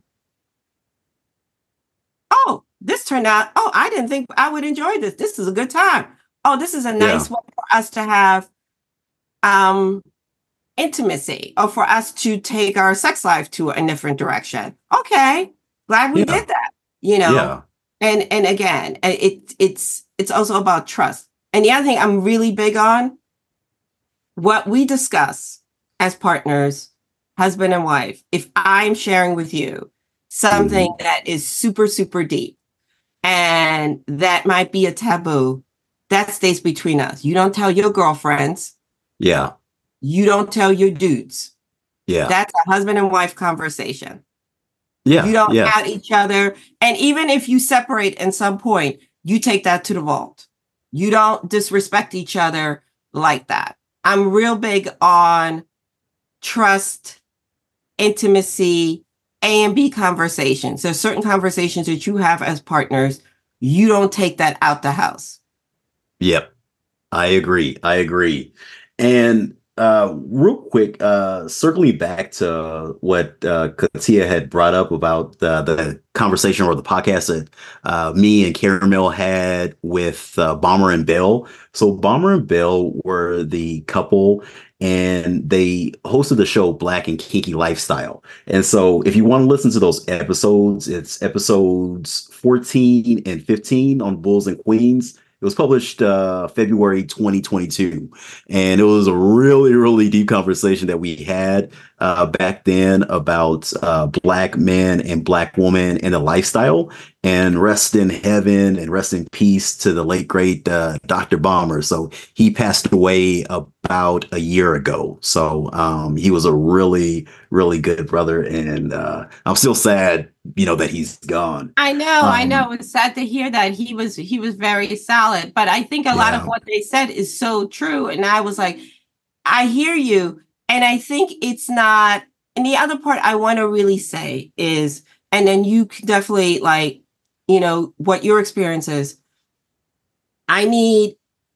oh, this turned out, oh, I didn't think I would enjoy this. This is a good time. Oh, this is a nice Yeah. way for us to have um, intimacy or for us to take our sex life to a different direction. Okay, glad we Yeah. did that, you know? Yeah. And and again, it it's it's also about trust. And the other thing I'm really big on, what we discuss as partners, husband and wife, if I'm sharing with you something Mhm. that is super, super deep and that might be a taboo, that stays between us. You don't tell your girlfriends, Yeah. you don't tell your dudes. Yeah. That's a husband and wife conversation. Yeah. You don't Yeah. at each other. And even if you separate at some point, you take that to the vault. You don't disrespect each other like that. I'm real big on trust, intimacy, A and B conversations. There's certain conversations that you have as partners. You don't take that out the house. Yep. I agree. I agree. And uh, real quick, uh, circling back to what uh, Katia had brought up about the, the conversation or the podcast that uh, me and Caramel had with uh, Bomber and Bill. So Bomber and Bill were the couple and they hosted the show Black and Kinky Lifestyle. And so if you want to listen to those episodes, it's episodes fourteen and fifteen on Bulls and Queens. It was published uh, February twenty twenty-two, and it was a really, really deep conversation that we had uh, back then about uh, Black men and Black women and the lifestyle. And rest in heaven and rest in peace to the late great uh, Doctor Bomber. So he passed away about a year ago. So um, he was a really, really good brother, and uh, I'm still sad, you know, that he's gone. I know, Um, I know. It's sad to hear that he was he was very solid, but I think a lot of Yeah. what they said is so true. And I was like, I hear you. And I think it's not, and the other part I want to really say is, and then you can definitely like, you know, what your experience is. I need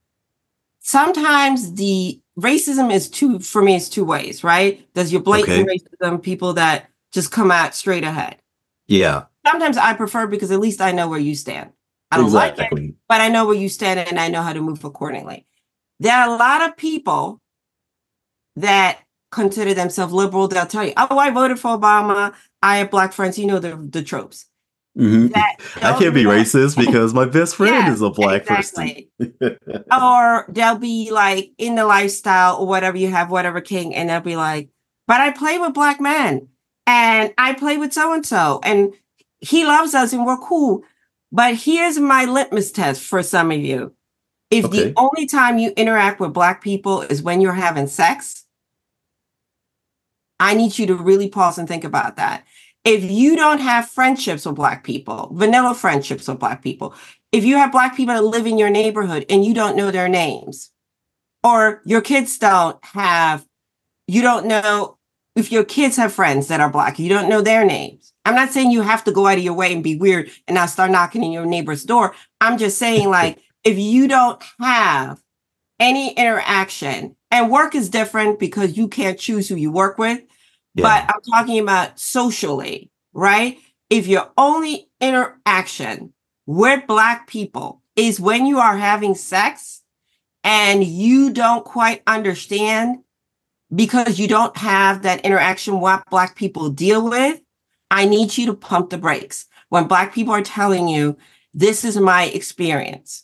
sometimes the racism is two for me, it's two ways, right? There's your blatant Okay. racism, people that just come out straight ahead. Yeah, Sometimes I prefer because at least I know where you stand. I don't like it, exactly. but I know where you stand and I know how to move accordingly. There are a lot of people that consider themselves liberal, they'll tell you, oh, I voted for Obama. I have black friends. You know, the, the tropes. Mm-hmm. I can't be racist because my best friend yes, is a black exactly. person. Or they'll be like in the lifestyle or whatever you have, whatever king, and they'll be like, but I play with black men and I play with so-and-so and he loves us and we're cool. But here's my litmus test for some of you. If okay. the only time you interact with black people is when you're having sex, I need you to really pause and think about that. If you don't have friendships with black people, vanilla friendships with black people, if you have black people that live in your neighborhood and you don't know their names, or your kids don't have, you don't know if your kids have friends that are black, you don't know their names. I'm not saying you have to go out of your way and be weird and now start knocking in your neighbor's door. I'm just saying, like, if you don't have any interaction, and work is different because you can't choose who you work with, yeah. but I'm talking about socially, right? If your only interaction with black people is when you are having sex and you don't quite understand because you don't have that interaction what black people deal with, I need you to pump the brakes. When black people are telling you, this is my experience.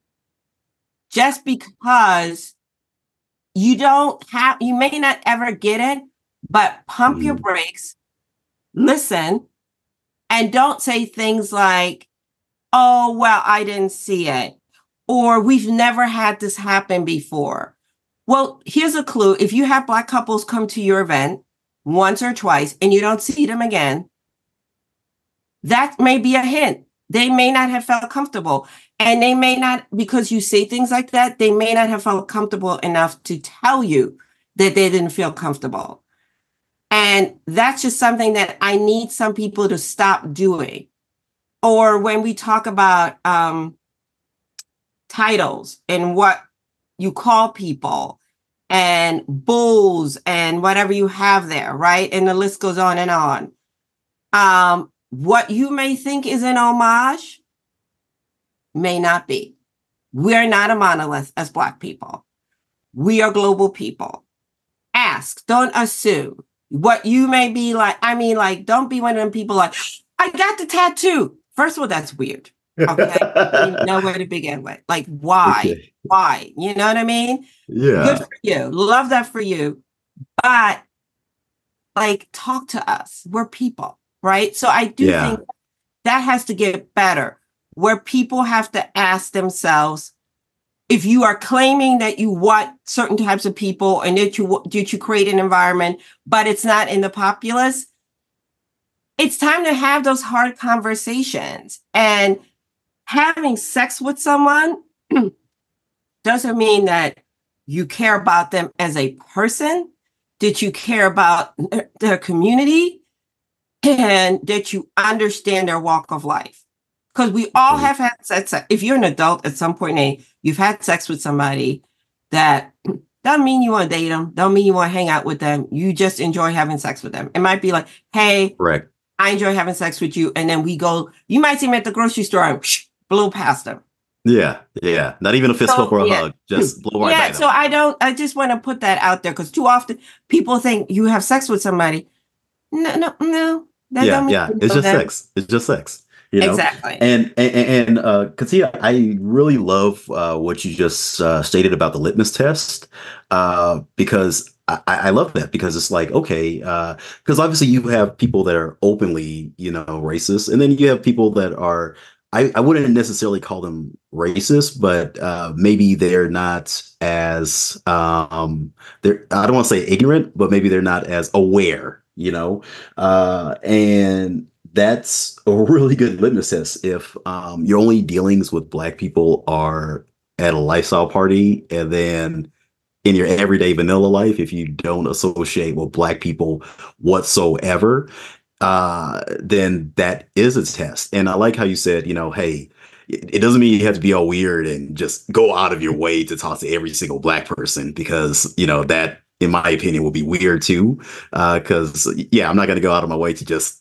Just because you don't have, you may not ever get it, but pump mm. your brakes, listen, and don't say things like, oh, well, I didn't see it, or we've never had this happen before. Well, here's a clue. If you have black couples come to your event once or twice and you don't see them again, that may be a hint. They may not have felt comfortable. And they may not, because you say things like that, they may not have felt comfortable enough to tell you that they didn't feel comfortable. And that's just something that I need some people to stop doing. Or when we talk about um, titles and what you call people and bulls and whatever you have there, right? And the list goes on and on. Um, what you may think is an homage may not be. We're not a monolith as Black people. We are global people. Ask, don't assume. What you may be like, I mean, like, don't be one of them people like, I got the tattoo. First of all, that's weird. Okay. You know where to begin with. Like, why? Okay. Why? You know what I mean? Yeah. Good for you. Love that for you. But like, talk to us. We're people, right? So I do yeah. think that has to get better, where people have to ask themselves, if you are claiming that you want certain types of people and that you that you create an environment, but it's not in the populace, it's time to have those hard conversations. And having sex with someone doesn't mean that you care about them as a person, that you care about their community, and that you understand their walk of life. Because we all have had sex. If you're an adult at some point, in, you've had sex with somebody that doesn't mean you want to date them, don't mean you want to hang out with them. You just enjoy having sex with them. It might be like, hey, right. I enjoy having sex with you. And then we go, you might see them at the grocery store and whoosh, blow past them. Yeah, yeah. Not even a fist bump so, or a yeah. hug. Just blow right Yeah, by so them. I don't, I just want to put that out there because too often people think you have sex with somebody. No, no, no. That yeah, don't mean yeah. It's just them. sex. It's just sex. You know? Exactly. And and, and uh, Katia, I really love uh, what you just uh, stated about the litmus test uh, because I, I love that because it's like, okay, because uh, obviously you have people that are openly, you know, racist, and then you have people that are, I, I wouldn't necessarily call them racist, but uh, maybe they're not as, um, they're, I don't want to say ignorant, but maybe they're not as aware, you know, uh, and that's a really good litmus test. If um, your only dealings with Black people are at a lifestyle party, and then in your everyday vanilla life, if you don't associate with Black people whatsoever, uh, then that is a test. And I like how you said, you know, hey, it doesn't mean you have to be all weird and just go out of your way to talk to every single Black person, because, you know, that, in my opinion, will be weird too. Uh, cause yeah, I'm not going to go out of my way to just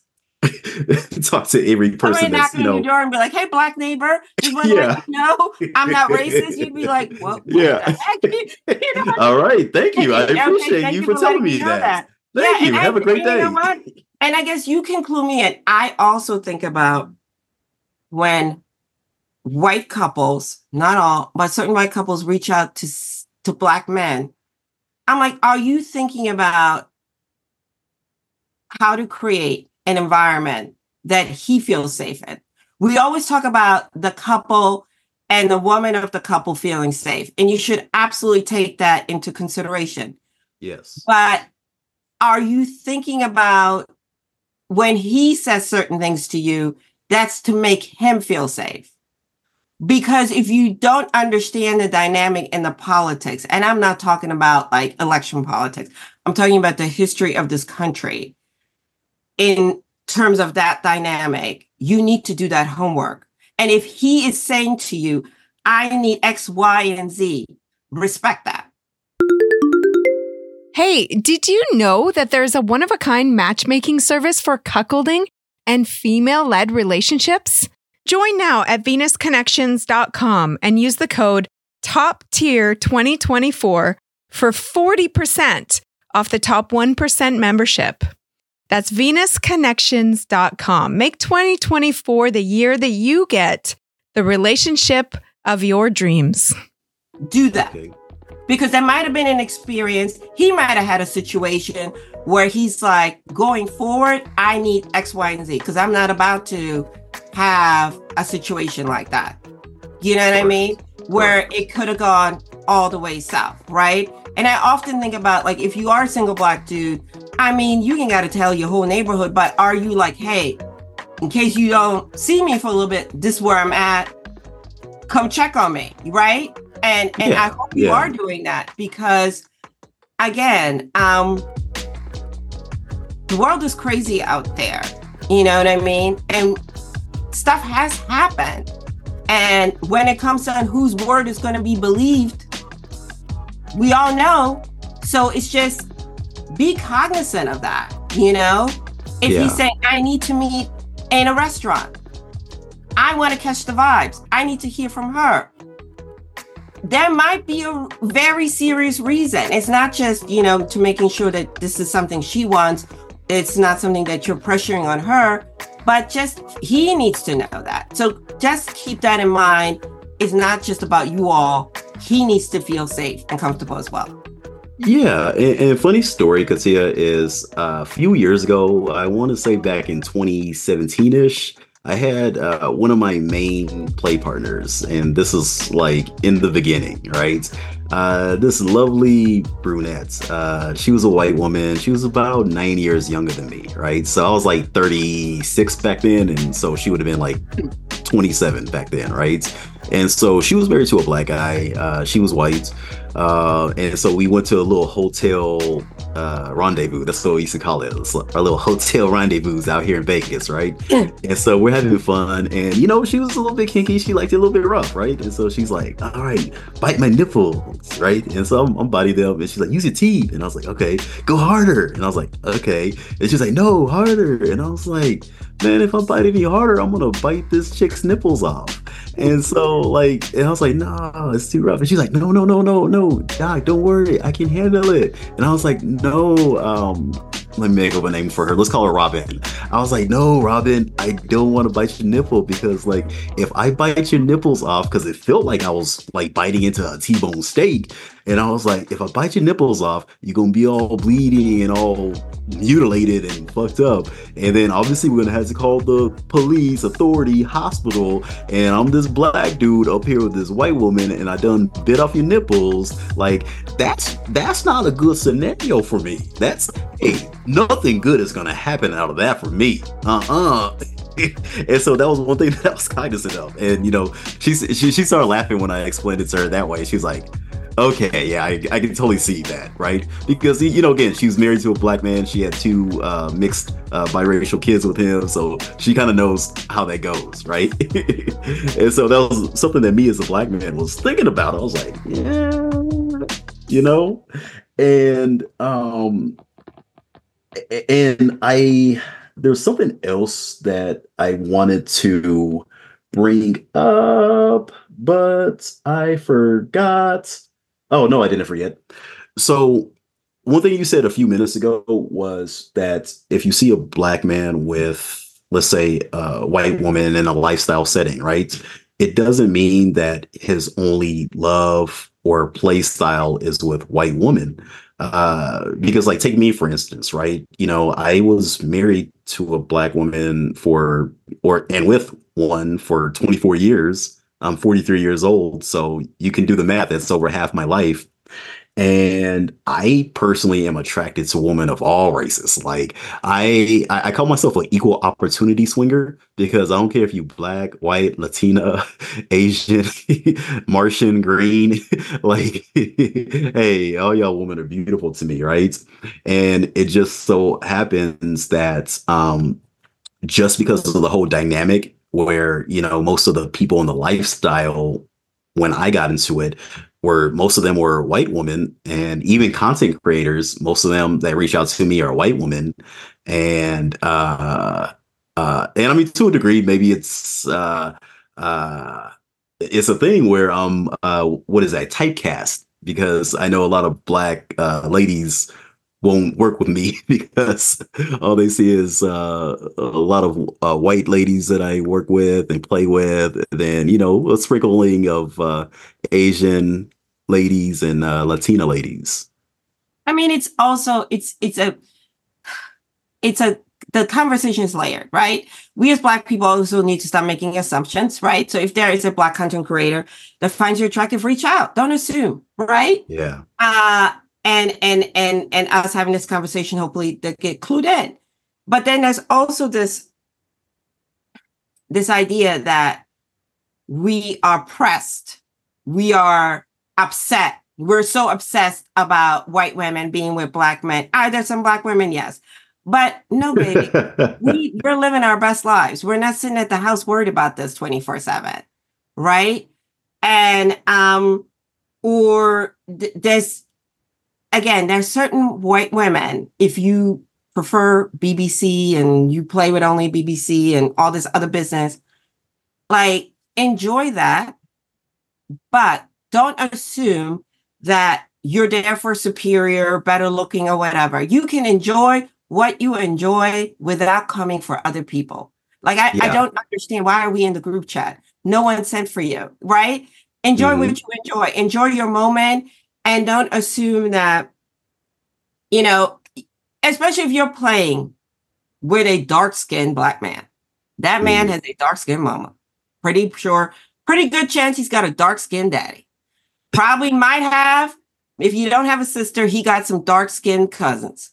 talk to every person. Somebody that's, knocking you know, on your door and be like, "Hey, black neighbor, just want to yeah. let you know I'm not racist." You'd be like, "What? what Yeah. the heck?" You know? All right. Thank you. I Okay, appreciate thank you you for for telling letting me me know that. that. Thank Yeah, you. and Have I- a great and you day. know what? And I guess you can clue me in. I also think about when white couples, not all, but certain white couples reach out to s- to black men. I'm like, are you thinking about how to create an environment that he feels safe in? We always talk about the couple and the woman of the couple feeling safe, and you should absolutely take that into consideration. Yes. But are you thinking about when he says certain things to you, that's to make him feel safe? Because if you don't understand the dynamic and the politics, and I'm not talking about like election politics, I'm talking about the history of this country in terms of that dynamic, you need to do that homework. And if he is saying to you, I need X, Y, and Z, respect that. Hey, did you know that there's a one-of-a-kind matchmaking service for cuckolding and female-led relationships? Join now at venus connections dot com and use the code top tier twenty twenty-four for forty percent off the top one percent membership. That's venus connections dot com. Make twenty twenty-four the year that you get the relationship of your dreams. Do that. Okay. Because there might have been an experience. He might have had a situation where he's like, going forward, I need X, Y, and Z, because I'm not about to have a situation like that. You know what I mean? Where it could have gone all the way south, right? And I often think about, like, if you are a single black dude, I mean, you ain't got to tell your whole neighborhood, but are you like, hey, in case you don't see me for a little bit, this is where I'm at, come check on me, right? And and Yeah, I hope you yeah. are doing that, because again, um, the world is crazy out there. You know what I mean? And stuff has happened. And when it comes to whose word is going to be believed, we all know. So it's just be cognizant of that, you know? If Yeah. he's saying, I need to meet in a restaurant, I want to catch the vibes, I need to hear from her, there might be a very serious reason. It's not just, you know, to making sure that this is something she wants. It's not something that you're pressuring on her, but just he needs to know that. So just keep that in mind. It's not just about you all. He needs to feel safe and comfortable as well. Yeah, and, and funny story, Katia, is uh, a few years ago, I want to say back in twenty seventeen-ish, I had uh, one of my main play partners, and this is like in the beginning, right? Uh, this lovely brunette. Uh, she was a white woman. She was about nine years younger than me, right? So I was like thirty-six back then, and so she would have been like twenty-seven back then, right? And so she was married to a black guy. Uh, she was white. Uh, and so we went to a little hotel uh, rendezvous. That's what we used to call it. It's our little hotel rendezvous out here in Vegas, right? And so we're having fun. And, you know, she was a little bit kinky. She liked it a little bit rough, right? And so she's like, all right, bite my nipples, right? And so I'm, I'm biting them. And she's like, use your teeth. And I was like, okay, go harder. And I was like, okay. And she's like, no, harder. And I was like, man, if I bite any harder, I'm going to bite this chick's nipples off. And so, like, and I was like, no, it's too rough. And she's like, no, no, no, no, no, Doc, don't worry, I can handle it. And I was like, no, um, let me make up a name for her. Let's call her Robin. I was like, no, Robin, I don't want to bite your nipple, because, like, if I bite your nipples off, because it felt like I was, like, biting into a T-bone steak. And I was like, if I bite your nipples off, you're going to be all bleeding and all mutilated and fucked up. And then obviously we're going to have to call the police, authority, hospital. And I'm this black dude up here with this white woman, and I done bit off your nipples. Like, that's that's not a good scenario for me. That's, hey, nothing good is going to happen out of that for me. Uh-uh. And so that was one thing that I was cognizant of. And, you know, she, she, she started laughing when I explained it to her that way. She was like, okay, yeah, I, I can totally see that, right? Because, you know, again, she was married to a black man. She had two uh, mixed uh, biracial kids with him. So she kind of knows how that goes, right? And so that was something that me as a black man was thinking about. I was like, yeah, you know? And, um, and I, there's something else that I wanted to bring up, but I forgot. Oh, no, I didn't forget. So, one thing you said a few minutes ago was that if you see a black man with, let's say, a white woman in a lifestyle setting, right? It doesn't mean that his only love or play style is with white women. Uh, because like take me for instance, right? You know, I was married to a black woman for or and with one for twenty-four years. I'm forty-three years old, so you can do the math. That's over half my life. And I personally am attracted to women of all races. Like I, I I call myself an equal opportunity swinger because I don't care if you black, white, Latina, Asian, Martian, green. Like, hey, all y'all women are beautiful to me, right? And it just so happens that um, just because of the whole dynamic where, you know, most of the people in the lifestyle when I got into it were most of them were white women, and even content creators, most of them that reach out to me are white women. And uh uh and I mean to a degree, maybe it's uh uh it's a thing where um uh what is that, typecast, because I know a lot of black uh ladies won't work with me because all they see is uh, a lot of uh, white ladies that I work with and play with. And then, you know, a sprinkling of uh, Asian ladies and uh, Latina ladies. I mean, it's also, it's, it's a, it's a, the conversation is layered, right? We as Black people also need to start making assumptions, right? So if there is a Black content creator that finds you attractive, reach out. Don't assume, right? Yeah. Uh, and and and and us having this conversation, hopefully they get clued in. But then there's also this this idea that we are pressed, we are upset, we're so obsessed about white women being with Black men. Are there some Black women? Yes. But no, baby, we, we're living our best lives. We're not sitting at the house worried about this twenty-four seven, right? And, um, or th- there's, again, there's certain white women, if you prefer B B C and you play with only B B C and all this other business, like, enjoy that, but don't assume that you're there for superior, better looking or whatever. You can enjoy what you enjoy without coming for other people. Like, I, Yeah. I don't understand. Why are we in the group chat? No one sent for you, right? Enjoy Mhm. what you enjoy. Enjoy your moment. And don't assume that, you know, especially if you're playing with a dark-skinned Black man. That man Mhm. has a dark-skinned mama. Pretty sure, pretty good chance he's got a dark-skinned daddy. Probably might have, if you don't have a sister, he got some dark-skinned cousins.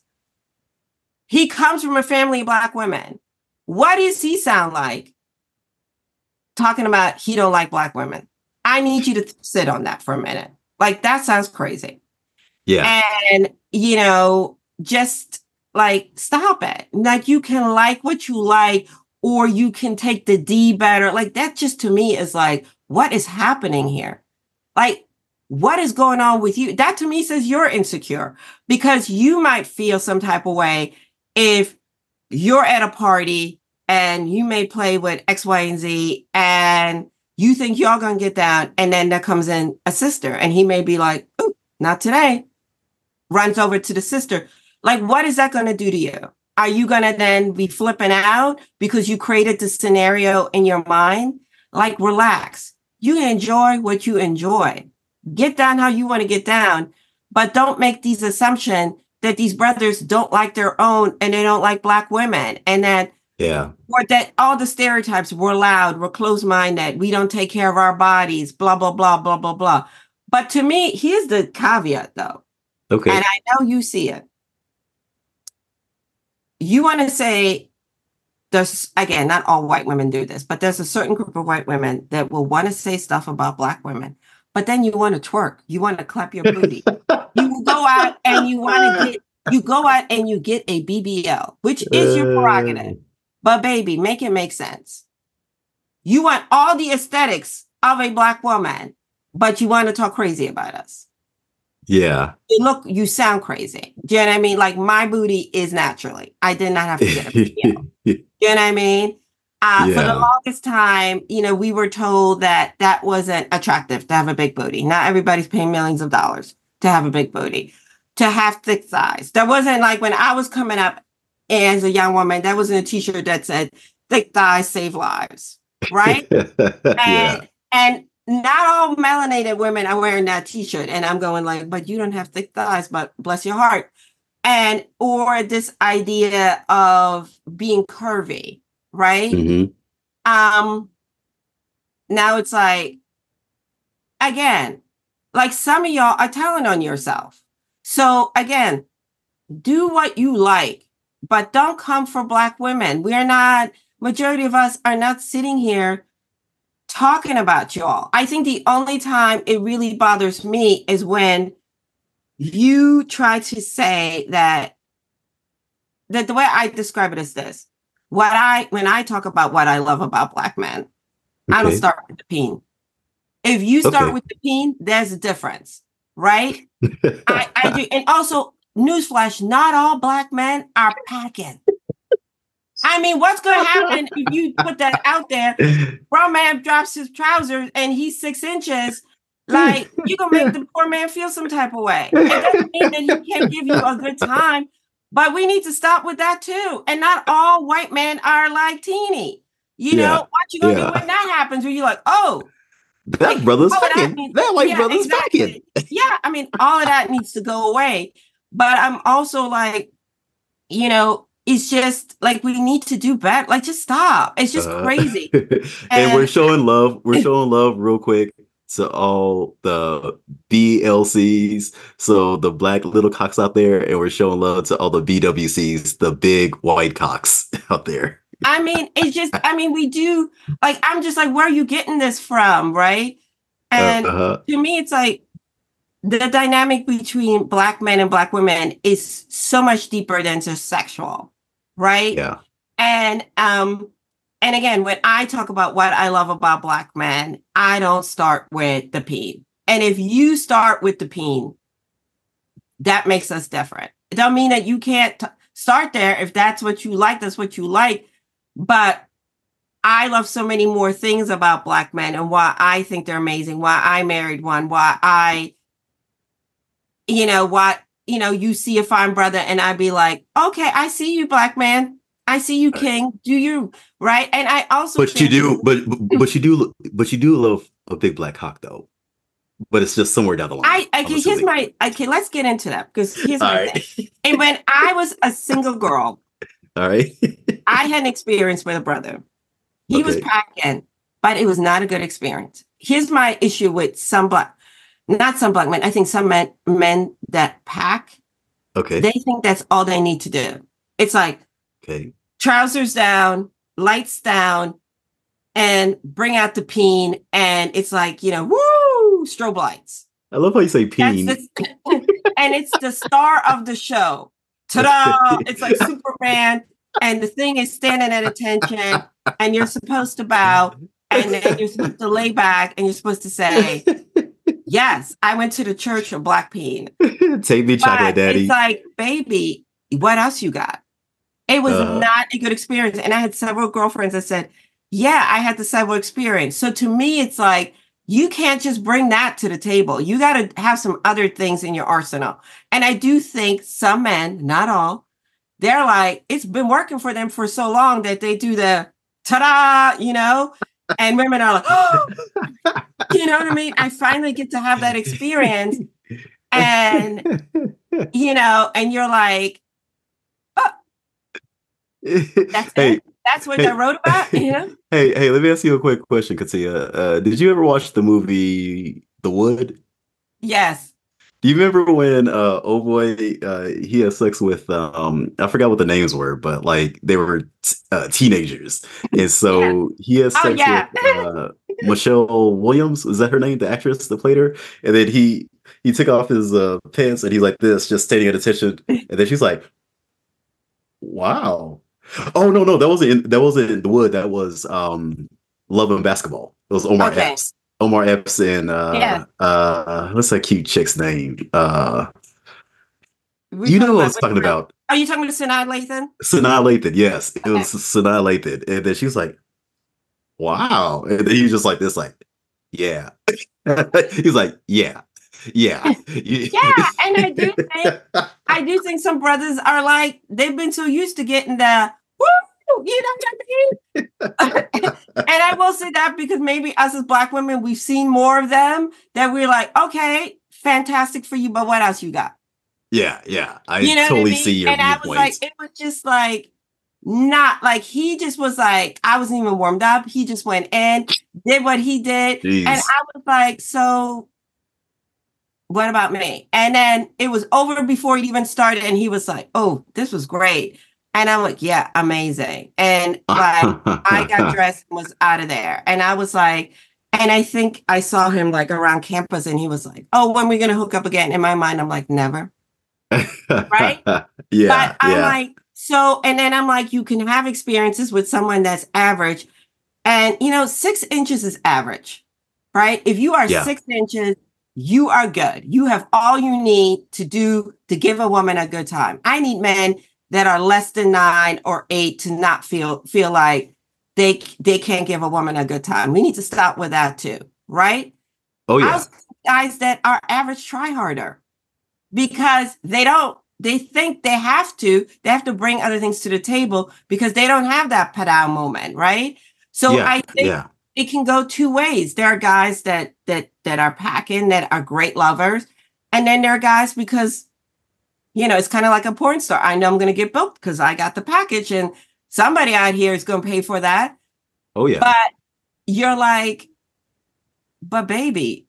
He comes from a family of Black women. What does he sound like talking about he don't like Black women? I need you to sit on that for a minute. Like, that sounds crazy. Yeah. And, you know, just like, stop it. Like, you can like what you like, or you can take the D better. Like, that just to me is like, what is happening here? Like, what is going on with you? That to me says you're insecure, because you might feel some type of way if you're at a party and you may play with X, Y, and Z, and you think y'all gonna get down, and then there comes in a sister, and he may be like, "Ooh, not today." Runs over to the sister. Like, what is that gonna do to you? Are you gonna then be flipping out because you created the scenario in your mind? Like, relax. You enjoy what you enjoy. Get down how you want to get down, but don't make these assumptions that these brothers don't like their own and they don't like Black women, and that Yeah. or that all the stereotypes, we're loud, we're closed-minded, we don't take care of our bodies, blah, blah, blah, blah, blah, blah. But to me, here's the caveat, though, Okay. and I know you see it. You want to say, there's, again, not all white women do this, but there's a certain group of white women that will want to say stuff about Black women, but then you want to twerk, you want to clap your booty. You go out and you want to get, you go out and you get a B B L, which is your prerogative. But baby, make it make sense. You want all the aesthetics of a Black woman, but you want to talk crazy about us. Yeah. You look, you sound crazy. Do you know what I mean? Like my booty is naturally. I did not have to get a B B L. Do you know what I mean? Uh, Yeah. For the longest time, you know, we were told that that wasn't attractive to have a big booty. Not everybody's paying millions of dollars to have a big booty, to have thick thighs. That wasn't like when I was coming up as a young woman, that wasn't a t-shirt that said thick thighs save lives, right? Yeah. And and not all melanated women are wearing that t-shirt. And I'm going like, but you don't have thick thighs, but bless your heart. And or this idea of being curvy, right? Mhm. Um, now it's like, again, like some of y'all are telling on yourself. So again, do what you like, but don't come for Black women. We're not, majority of us are not sitting here talking about y'all. I think the only time it really bothers me is when you try to say that, that the way I describe it is this. What I, when I talk about what I love about Black men, I don't Okay. start with the peen. If you start Okay. with the peen, there's a difference, right? I, I do. And also, newsflash, not all Black men are packing. I mean, what's going to happen if you put that out there? Grown man drops his trousers and he's six inches. Like, you're going to make the poor man feel some type of way. It doesn't mean that he can't give you a good time, but we need to stop with that too. And not all white men are like teeny. You Yeah. know, what you going to Yeah. do when that happens? Where you're like, oh, That like, brother's all of that packing. needs- That white yeah, brother's exactly. packing. Yeah, I mean, all of that needs to go away. But I'm also like, you know, it's just like we need to do better. Like, just stop. It's just Uh, crazy. and, And- we're showing love. We're showing love real quick to all the B L Cs, so the Black little cocks out there, and we're showing love to all the B W Cs, the big white cocks out there. I mean, it's just, I mean, we do, like, I'm just like, where are you getting this from? Right. And Uh-huh. to me, it's like the dynamic between Black men and Black women is so much deeper than just sexual. Right. Yeah. And, um, and again, when I talk about what I love about Black men, I don't start with the peen. And if you start with the peen, that makes us different. It don't mean that you can't t- start there. If that's what you like, that's what you like. But I love so many more things about Black men and why I think they're amazing, why I married one, why I, you know, why, you know, you see a fine brother and I'd be like, okay, I see you, Black man. I see you, King. Do you, right? And I also But you think- do, but but you do, but you do love a big black cock though. But it's just somewhere down the line. I, I'm okay, here's assuming. my, okay, let's get into that because here's All my right. thing. And when I was a single girl, All right. I had an experience with a brother. He was Okay. packing, but it was not a good experience. Here's my issue with some Black, not some Black men. I think some men, men that pack, Okay. they think that's all they need to do. It's like Okay. trousers down, lights down, and bring out the peen. And it's like, you know, woo, strobe lights. I love how you say That's peen. the, and it's the star of the show. Ta-da! It's like Superman, and the thing is standing at attention, and you're supposed to bow, and then you're supposed to lay back, and you're supposed to say, yes, I went to the church of Black Peen. Take me, chocolate But daddy. it's like, baby, what else you got? It was Uh-huh. not a good experience. And I had several girlfriends that said, yeah, I had the several experience. So to me, it's like, you can't just bring that to the table. You got to have some other things in your arsenal. And I do think some men, not all, they're like, it's been working for them for so long that they do the ta-da, you know, and women are like, oh, you know what I mean? I finally get to have that experience. And, you know, and you're like, that's hey, it. That's what hey. I wrote about, you know? hey, hey, let me ask you a quick question, Katia. Uh, did you ever watch the movie The Wood? Yes. Do you remember when uh oh boy uh he had sex with um I forgot what the names were, but like they were t- uh, teenagers, and so he had Oh, sex yeah. with uh, Michelle Williams. Was that her name, the actress that played her? And then he he took off his uh, pants and he's like this, just standing at attention, and then she's like, "Wow." Oh no, no, that wasn't in, that wasn't in The Wood. That was um Love and Basketball. It was Omar Okay. Epps. Omar Epps and uh, Yeah. uh, what's that cute chick's name? Uh, We're you know talking what I about was talking which one? about? Are you talking about Sanaa Lathan? Sanaa Lathan. Yes, it Okay. was Sanaa Lathan, and then she was like, "Wow," and then he was just like this, like, "Yeah." He's like, "Yeah, yeah, Yeah, and I do think I do think some brothers are like they've been so used to getting the woo, you know what I mean? And I will say that because maybe us as Black women, we've seen more of them that we're like, okay, fantastic for you, but what else you got? yeah, yeah." I You know what I totally mean? see your And I was like, viewpoints. it was just like not like he just was like, I wasn't even warmed up. He just went in, did what he did. Jeez. And I was like, so what about me? And then it was over before it even started. And he was like, oh, this was great. And I'm like, yeah, amazing. And like, I got dressed and was out of there. And I was like, and I think I saw him like around campus and he was like, oh, when are we going to hook up again? In my mind, I'm like, never. Right? Yeah. But I'm yeah. like, so, and then I'm like, you can have experiences with someone that's average. And, you know, six inches is average, right? If you are Yeah. six inches, you are good. You have all you need to do to give a woman a good time. I need men that are less than nine or eight to not feel feel like they they can't give a woman a good time. We need to stop with that too, right? Oh I yeah. also see guys that are average try harder because they don't. They think they have to. They have to bring other things to the table because they don't have that padao moment, right? So yeah. I think yeah. it can go two ways. There are guys that that that are packing that are great lovers, and then there are guys because, you know, it's kind of like a porn star. I know I'm going to get booked because I got the package, and somebody out here is going to pay for that. Oh yeah. But you're like, but baby,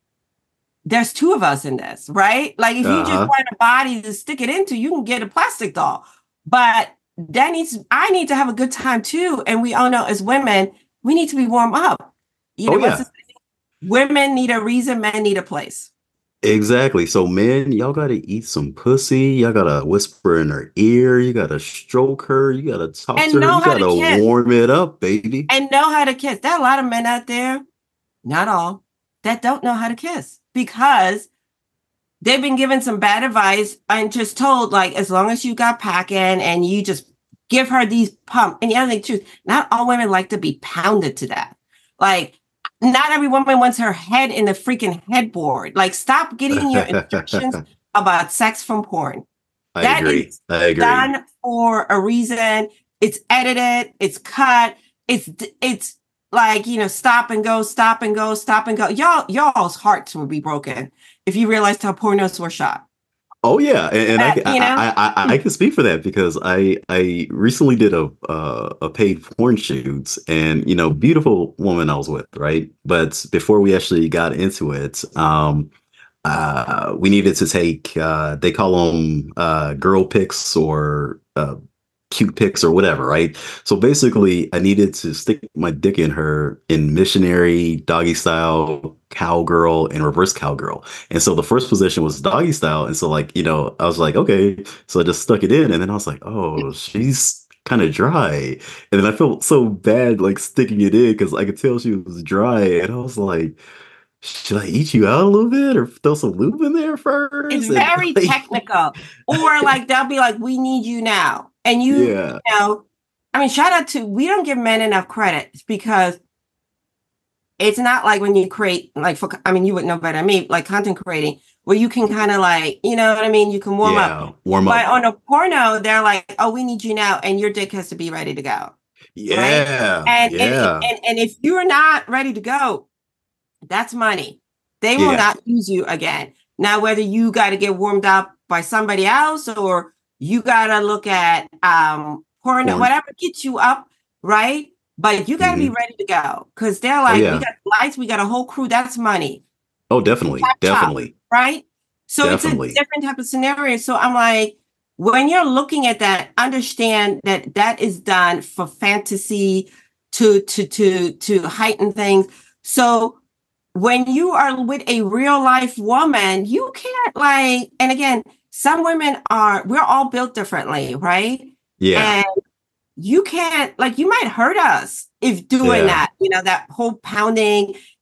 there's two of us in this, right? Like if you Uh-huh. just want a body to stick it into, you can get a plastic doll. But that needs, I need to have a good time too. And we all know as women, we need to be warm up. You know, Oh, what's yeah. the saying? Women need a reason, men need a place. Exactly. So, men, y'all gotta eat some pussy. Y'all gotta whisper in her ear. You gotta stroke her. You gotta talk And to her. know You how to gotta kiss. warm it up, baby. And know how to kiss. There are a lot of men out there, not all, that don't know how to kiss because they've been given some bad advice and just told, like, as long as you got packing and you just give her these pump. And the other thing, too, not all women like to be pounded to death. Like, not every woman wants her head in the freaking headboard. Like, stop getting your instructions about sex from porn. I That agree. is I agree. done for a reason. It's edited. It's cut. It's it's like, you know, stop and go, stop and go, stop and go. Y'all, y'all's hearts would be broken if you realized how pornos were shot. Oh yeah, and, and Uh, I, you know? I, I, I I can speak for that because I I recently did a uh, a paid porn shoots, and you know, beautiful woman I was with, right? But before we actually got into it, um, uh, we needed to take uh, they call them uh, girl pics or uh, cute pics or whatever, right? So basically, I needed to stick my dick in her in missionary, doggy style, cowgirl, and reverse cowgirl. And so the first position was doggy style. And so, like, you know, I was like, okay. So I just stuck it in. And then I was like, oh, she's kind of dry. And then I felt so bad, like, sticking it in because I could tell she was dry. And I was like, should I eat you out a little bit or throw some lube in there first? It's And, very like, technical. Or like they'll be like, we need you now. And you, Yeah. you know, I mean, shout out to, we don't give men enough credit because it's not like when you create, like, for, I mean, you would know better than me, like content creating, where you can kind of like, you know what I mean? You can warm yeah, up. warm But up. on a porno, they're like, oh, we need you now. And your dick has to be ready to go. Yeah. And, yeah. and, and, and if you're not ready to go, that's money. They will Yeah. not use you again. Now, whether you got to get warmed up by somebody else or you got to look at um, porn, Porn. whatever gets you up, right? But you got to be Mhm. ready to go because they're like, yeah. we got lights, we got a whole crew. That's money, Oh, definitely. Chop, chop. Definitely. right? So Definitely. it's a different type of scenario. So I'm like, when you're looking at that, understand that that is done for fantasy to to to to heighten things. So when you are with a real life woman, you can't like, and again, some women are, we're all built differently, right? Yeah. And you can't, like, you might hurt us if doing Yeah. that, you know, that whole pounding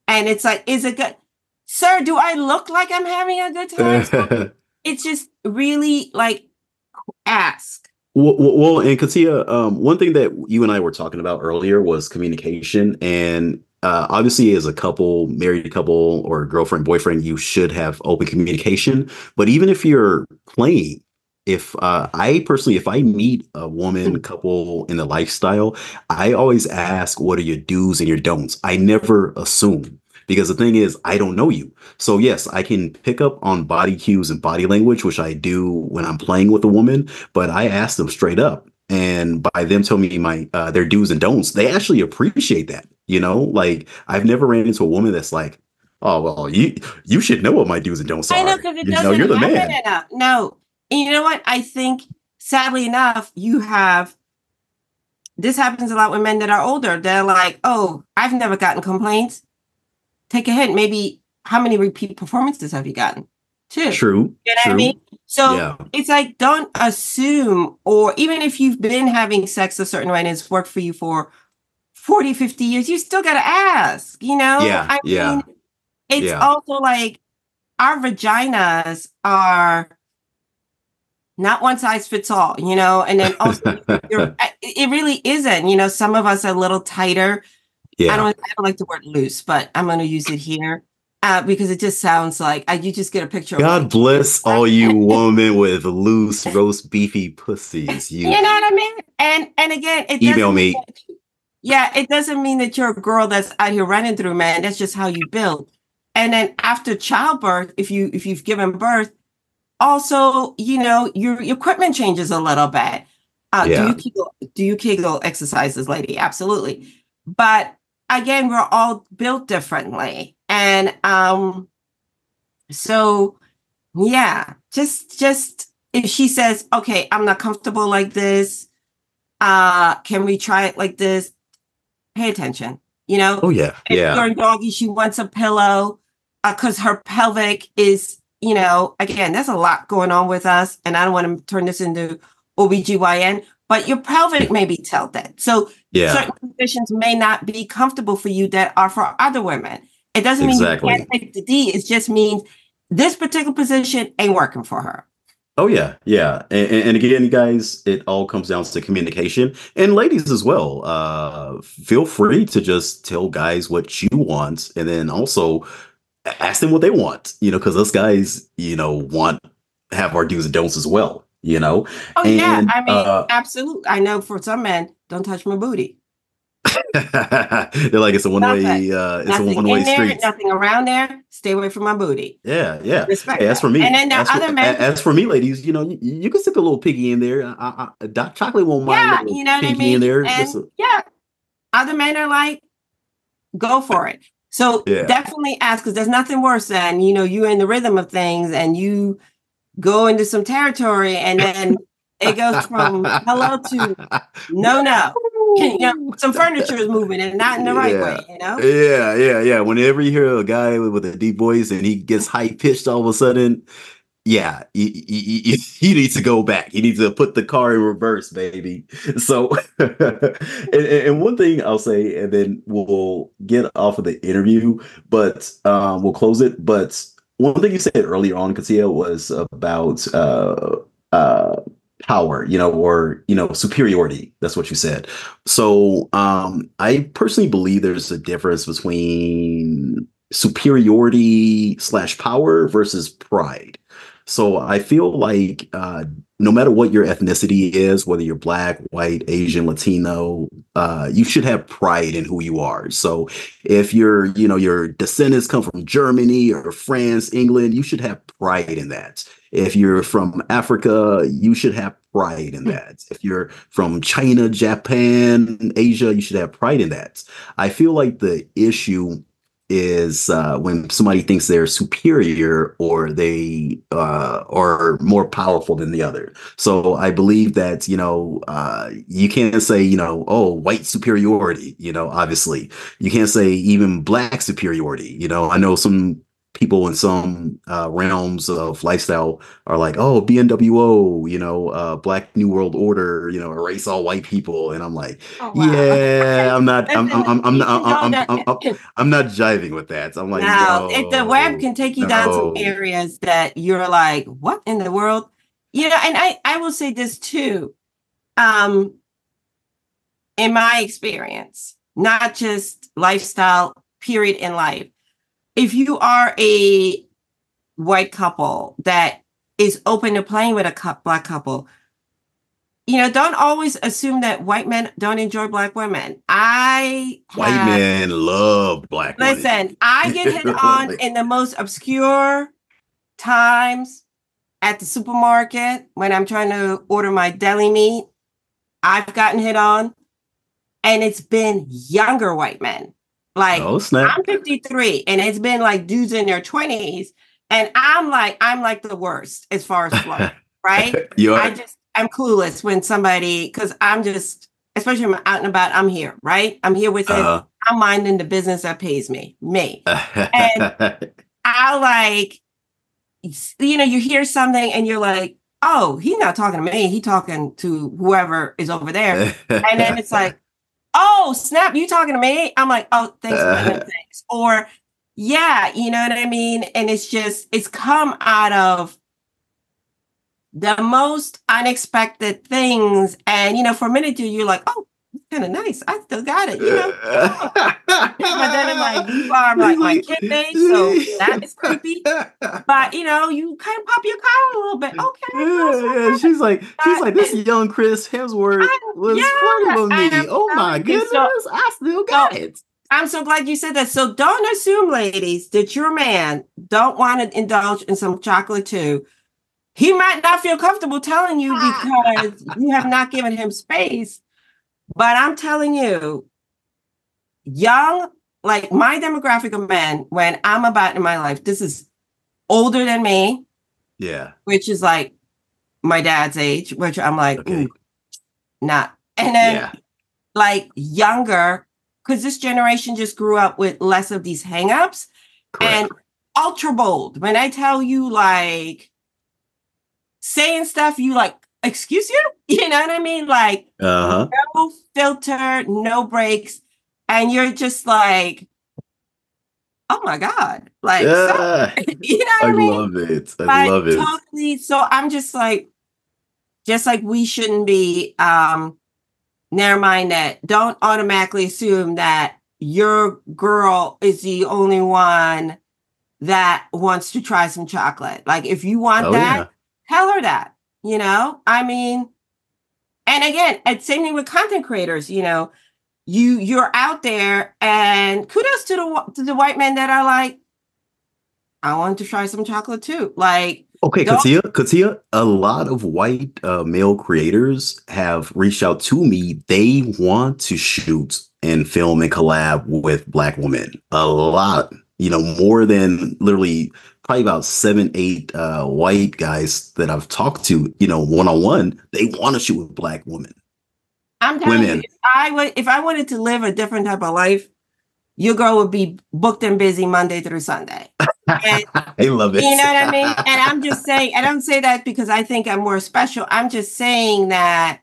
And it's like, is it good? Sir, do I look like I'm having a good time? So it's just really like ask. Well, well and Katia, um, one thing that you and I were talking about earlier was communication. And uh, obviously, as a couple, married couple or girlfriend, boyfriend, you should have open communication. But even if you're playing, if uh, I personally, if I meet a woman couple in the lifestyle, I always ask, what are your do's and your don'ts? I never assume. Because the thing is, I don't know you. So yes, I can pick up on body cues and body language, which I do when I'm playing with a woman, but I ask them straight up. And by them telling me my uh, their do's and don'ts, they actually appreciate that. You know, like I've never ran into a woman that's like, oh, well, you you should know what my do's and don'ts are. I know, because it you doesn't know, you're the happen man. enough. No. And you know what? I think, sadly enough, you have, this happens a lot with men that are older. They're like, oh, I've never gotten complaints. Take a hint. Maybe how many repeat performances have you gotten? Two. True. You know true. what I mean? So Yeah. it's like, don't assume, or even if you've been having sex a certain way and it's worked for you for forty, fifty years, you still got to ask, you know? Yeah, I yeah, mean, it's yeah. also like our vaginas are not one size fits all, you know? And then also, you're, it really isn't, you know, some of us are a little tighter. Yeah. I don't, I don't like the word loose, but I'm going to use it here uh, because it just sounds like I, you just get a picture. God of bless all you women with loose, roast, beefy pussies. You, you know what I mean? And and again, it email doesn't me. mean that you- yeah, it doesn't mean that you're a girl that's out here running through men. That's just how you build. And then after childbirth, if you if you've given birth, also, you know, your, your equipment changes a little bit. Uh, Yeah. Do you Kegel, do you Kegel exercises, lady? Absolutely. But again, we're all built differently. And um, so, yeah, just, just if she says, okay, I'm not comfortable like this, uh, can we try it like this? Pay attention, you know? Oh yeah, If yeah. you're a doggy, she wants a pillow because uh, her pelvic is, you know, again, there's a lot going on with us. And I don't want to turn this into O B G Y N, but your pelvic may be tilted. So Yeah. certain positions may not be comfortable for you that are for other women. It doesn't Exactly. mean you can't take the D. It just means this particular position ain't working for her. Oh yeah, yeah, and, and again, guys, it all comes down to communication, and ladies as well. Uh, feel free to just tell guys what you want, and then also ask them what they want. You know, because us guys, you know, want have our do's and don'ts as well. You know. Oh and, yeah, I mean, uh, absolutely. I know for some men, don't touch my booty. they're like it's a one way. Nothing. Uh, it's Nothing a one way in there, street. nothing around there. Stay away from my booty. Yeah, yeah. Respect Hey, as that. for me, And then there are as, for, other men- a- as for me, ladies, you know, you, you can stick a little piggy in there. I, I, Doc Chocolate won't mind Yeah, a little you know what I piggy mean? in there. And Just a- yeah, other men are like, go for it. So Yeah. definitely ask, because there's nothing worse than, you know, you're in the rhythm of things and you go into some territory and then it goes from hello to no, no. You know, some furniture is moving and not in the right Yeah. way, you know? Yeah, yeah, yeah. Whenever you hear a guy with a deep voice and he gets high pitched all of a sudden, yeah, you, you, you, you need to go back. You need to put the car in reverse, baby. So, and, and one thing I'll say, and then we'll get off of the interview, but um, we'll close it. But one thing you said earlier on, Katia, was about uh, uh, power, you know, or, you know, superiority. That's what you said. So um, I personally believe there's a difference between superiority slash power versus pride. So I feel like uh, no matter what your ethnicity is, whether you're black, white, Asian, Latino, uh, you should have pride in who you are. So if your, you know, your descendants come from Germany or France, England, you should have pride in that. If you're from Africa, you should have pride in that. If you're from China, Japan, Asia, you should have pride in that. I feel like the issue is uh, when somebody thinks they're superior or they uh, are more powerful than the other. So I believe that, you know, uh, you can't say, you know, oh, white superiority, you know, obviously. You can't say even black superiority. You know, I know some people in some uh, realms of lifestyle are like, oh, B N W O, you know, uh, Black New World Order, you know, erase all white people, and I'm like, Oh wow. yeah, I'm not, I'm, I'm, Listen, I'm, I'm, you not, can go I'm, I'm, there. I'm, I'm I'm not jiving with that. So I'm like, Now, if the web no, can take you down some no, areas that you're like, what in the world? You know, and I, I will say this too. Um, in my experience, not just lifestyle, period in life. If you are a white couple that is open to playing with a cou- black couple, you know, don't always assume that white men don't enjoy black women. I white have, men love black women. listen, I get hit on in the most obscure times at the supermarket when I'm trying to order my deli meat. I've gotten hit on, and it's been younger white men. Like, Oh snap! I'm fifty-three, and it's been like dudes in their twenties, and I'm like, I'm like the worst as far as flow, right? You I are. just, I'm clueless when somebody, because I'm just, especially when I'm out and about, I'm here, right? I'm here with it. Uh, I'm minding the business that pays me, me. And I like, you know, you hear something and you're like, oh, he's not talking to me. He's talking to whoever is over there. And then it's like, oh, snap, you talking to me? I'm like, oh, thanks for putting up things. Or, yeah, you know what I mean? And it's just, it's come out of the most unexpected things. And, you know, for a minute, you're like, oh, it's kind of nice. I still got it, you know? Oh. But then I'm like, you are like my kid mate, so that is creepy. But, you know, you kind of pop your collar a little bit. Okay. Yeah, yeah. She's like, she's like, this young Chris Hemsworth I, was yeah, flirting with me. I'm Oh my telling you. goodness, So, I still got so it. I'm so glad you said that. So don't assume, ladies, that your man don't want to indulge in some chocolate too. He might not feel comfortable telling you because you have not given him space. But I'm telling you, young, like my demographic of men, when I'm about in my life, this is older than me, Yeah. which is like my dad's age, which I'm like, Okay. ooh, not. And then Yeah. like younger, because this generation just grew up with less of these hangups. Correct. And ultra bold. When I tell you, like, saying stuff, you like, excuse you? You know what I mean? Like, Uh-huh. no filter, no breaks. And you're just like, oh my God. Like, Yeah. so, you know what I I mean? love it. I But love it. totally. So I'm just like, just like we shouldn't be um narrow-minded. Don't automatically assume that your girl is the only one that wants to try some chocolate. Like if you want Oh, that, yeah. tell her that, you know? I mean, and again, it's same thing with content creators, you know, you you're out there and kudos to the to the white men that are like, I want to try some chocolate too. Like, Okay, don't Katia, Katia, a lot of white uh, male creators have reached out to me. They want to shoot and film and collab with black women. A lot, you know, more than literally probably about seven, eight uh, white guys that I've talked to, you know, one on one. They want to shoot with black women. I'm telling you, Women. if I would if I wanted to live a different type of life, your girl would be booked and busy Monday through Sunday. And I love it. you know what I mean? And I'm just saying, I don't say that because I think I'm more special. I'm just saying that,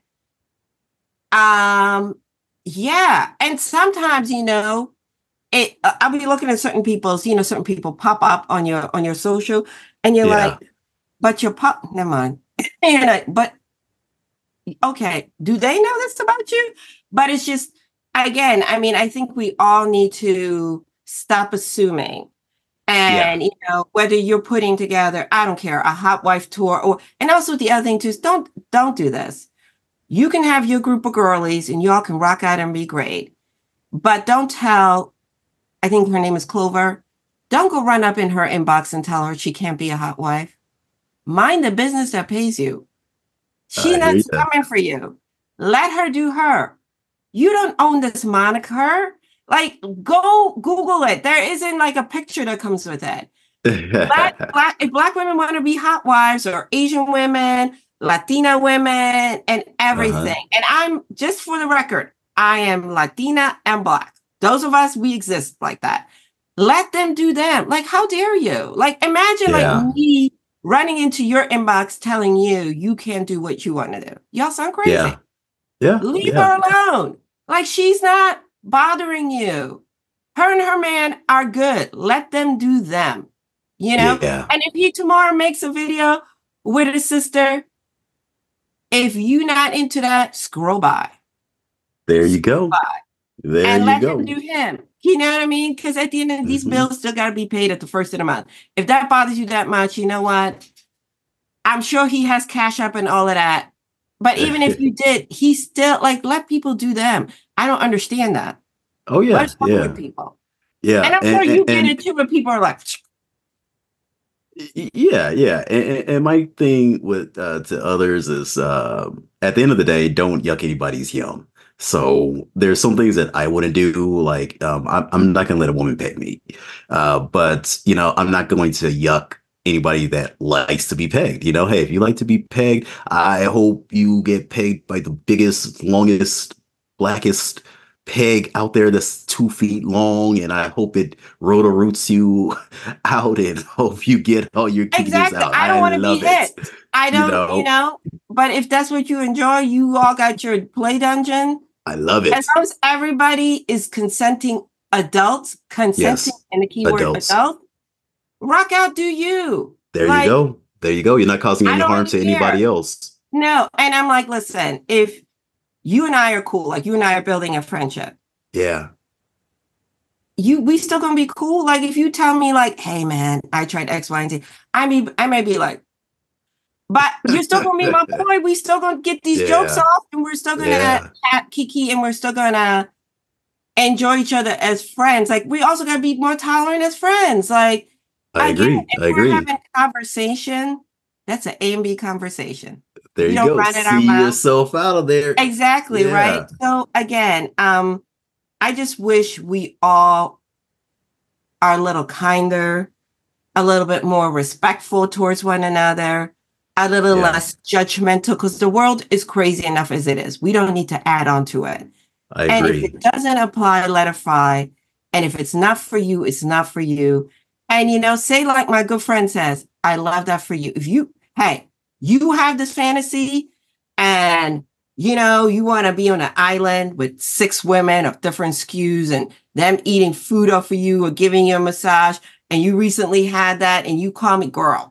um, yeah. And sometimes, you know, it. uh, I'll be looking at certain people's, you know, certain people pop up on your on your social, and you're Yeah. like, but your pop, never mind. you know, but okay, do they know this about you? But it's just, again, I mean, I think we all need to stop assuming. Yeah. And, you know, whether you're putting together, I don't care, a hot wife tour or, and also the other thing too is don't, don't do this. You can have your group of girlies and y'all can rock out and be great, but don't tell, I think her name is Clover. Don't go run up in her inbox and tell her she can't be a hot wife. Mind the business that pays you. She's I not hear ya. coming for you. Let her do her. You don't own this moniker. Like, go Google it. There isn't like a picture that comes with it. Black, black, if black women want to be hot wives or Asian women, Latina women, and everything. Uh-huh. And I'm, just for the record, I am Latina and Black. Those of us, we exist like that. Let them do them. Like, how dare you? Like, imagine Yeah. like me running into your inbox telling you you can't do what you want to do. Y'all sound crazy. Yeah. Yeah. Leave yeah. her alone. Like, she's not bothering you. Her and her man are good. Let them do them. You know? Yeah. And if he tomorrow makes a video with his sister, if you're not into that, scroll by. There you go. By. There and you let go. him do him. You know what I mean? Because at the end of these Mhm. bills still got to be paid at the first of the month. If that bothers you that much, you know what? I'm sure he has Cash App and all of that. But even if you did, he still like let people do them. I don't understand that. Oh yeah, What's wrong yeah, with people? yeah. And I'm and, sure you and, get and- it too, but people are like, Yeah, yeah, and, and- and my thing with uh, to others is uh, at the end of the day, don't yuck anybody's yum. So there's some things that I wouldn't do, like um, I'm, I'm not gonna let a woman peg me, uh, but you know I'm not going to yuck anybody that likes to be pegged. You know, hey, if you like to be pegged, I hope you get pegged by the biggest, longest, blackest peg out there that's two feet long, and I hope it rotor roots you out and hope you get all your cuties exactly. out. I don't want to be love hit. it. I You don't, know? you know, but if that's what you enjoy, you all got your play dungeon. I love it. As long as everybody is consenting adults, consenting Yes, and the keyword adults. adult, rock out, do you. There Like, you go. There you go. You're not causing I any don't harm to really anybody care. else. No. And I'm like, listen, if you and I are cool, like you and I are building a friendship, Yeah. you we still gonna be cool. Like if you tell me like, hey man, I tried X, Y, and Z, I mean, I may be like, but you're still gonna be my boy. We still gonna get these Yeah. jokes off, and we're still gonna Yeah. chat kiki, and we're still gonna enjoy each other as friends. Like we also gotta be more tolerant as friends. Like I again, agree. if I agree. we're having a conversation, that's an A and B conversation. There we you don't go. run at our See mouth. yourself out of there. Exactly, Yeah. right? So again, um, I just wish we all are a little kinder, a little bit more respectful towards one another, a little Yeah. less judgmental, because the world is crazy enough as it is. We don't need to add on to it. I And if agree. it doesn't apply, let it fly. And if it's not for you, it's not for you. And, you know, say like my good friend says, I love that for you. If you, hey, you have this fantasy and, you know, you want to be on an island with six women of different S K Us and them eating food off of you or giving you a massage, and you recently had that and you call me girl,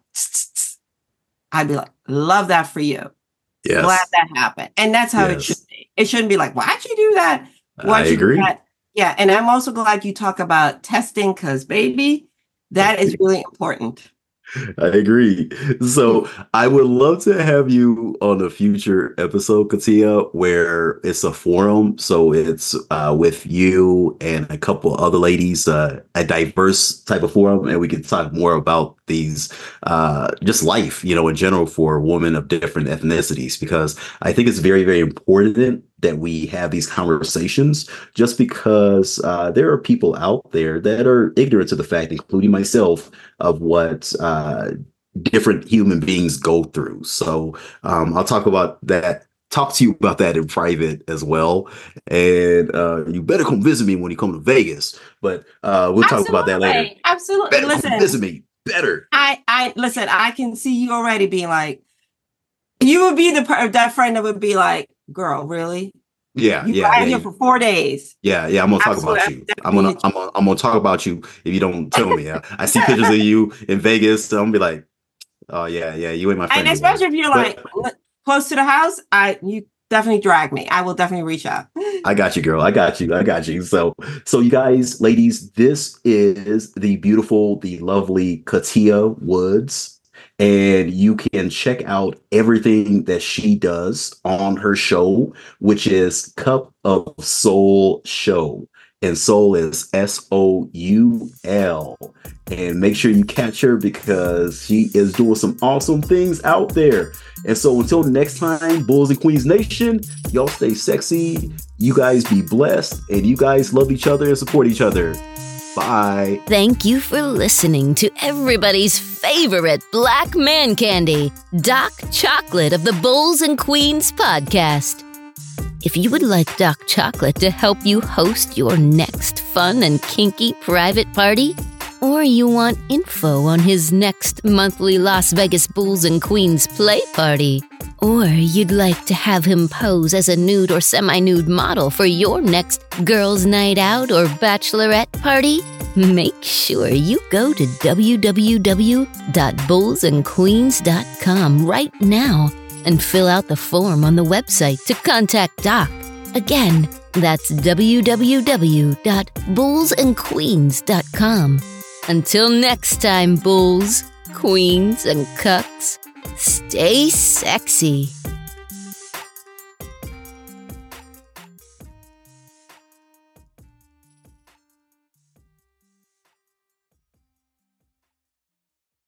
I'd be like, love that for you. Yes. Glad that happened. And that's how it Yes. should be. It shouldn't be like, why'd you do that? I Why'd you do agree. that? Yeah. And I'm also glad you talk about testing because, baby, that is really important. I agree. So I would love to have you on a future episode, Katia, where it's a forum. So it's uh, with you and a couple other ladies, uh, a diverse type of forum, and we can talk more about these, uh, just life, you know, in general for women of different ethnicities, because I think it's very, very important that we have these conversations, just because uh, there are people out there that are ignorant to the fact, including myself, of what uh, different human beings go through. So um, I'll talk about that, talk to you about that in private as well. And uh, you better come visit me when you come to Vegas. But uh, we'll talk about that later. Absolutely. Better Listen, come visit me. Better. I, I, listen, I can see you already being like, you would be the per- that friend that would be like, girl, really? Yeah, You yeah, got yeah, here yeah. for four days. Yeah, yeah, I'm gonna talk about Absolutely. you. I'm gonna, I'm gonna, I'm gonna talk about you if you don't tell me. I, I see pictures of you in Vegas, so I'm gonna be like, oh yeah, yeah, you ain't my friend. And especially if you're But- like look, close to the house, I you definitely drag me. I will definitely reach out. I got you, girl. I got you. I got you. So, so you guys, ladies, this is the beautiful, the lovely Katia Woods. And you can check out everything that she does on her show, which is Cup of Soul Show. And soul is S O U L. And make sure you catch her because she is doing some awesome things out there. And so until next time, Bulls and Queens Nation, y'all stay sexy. You guys be blessed. And you guys love each other and support each other. Bye. Thank you for listening to everybody's favorite black man candy, Doc Chocolate of the Bulls and Queens podcast. If you would like Doc Chocolate to help you host your next fun and kinky private party, or you want info on his next monthly Las Vegas Bulls and Queens play party, or you'd like to have him pose as a nude or semi-nude model for your next girls' night out or bachelorette party, make sure you go to w w w dot bulls and queens dot com right now and fill out the form on the website to contact Doc. Again, that's w w w dot bulls and queens dot com. Until next time, bulls, queens, and cucks, stay sexy.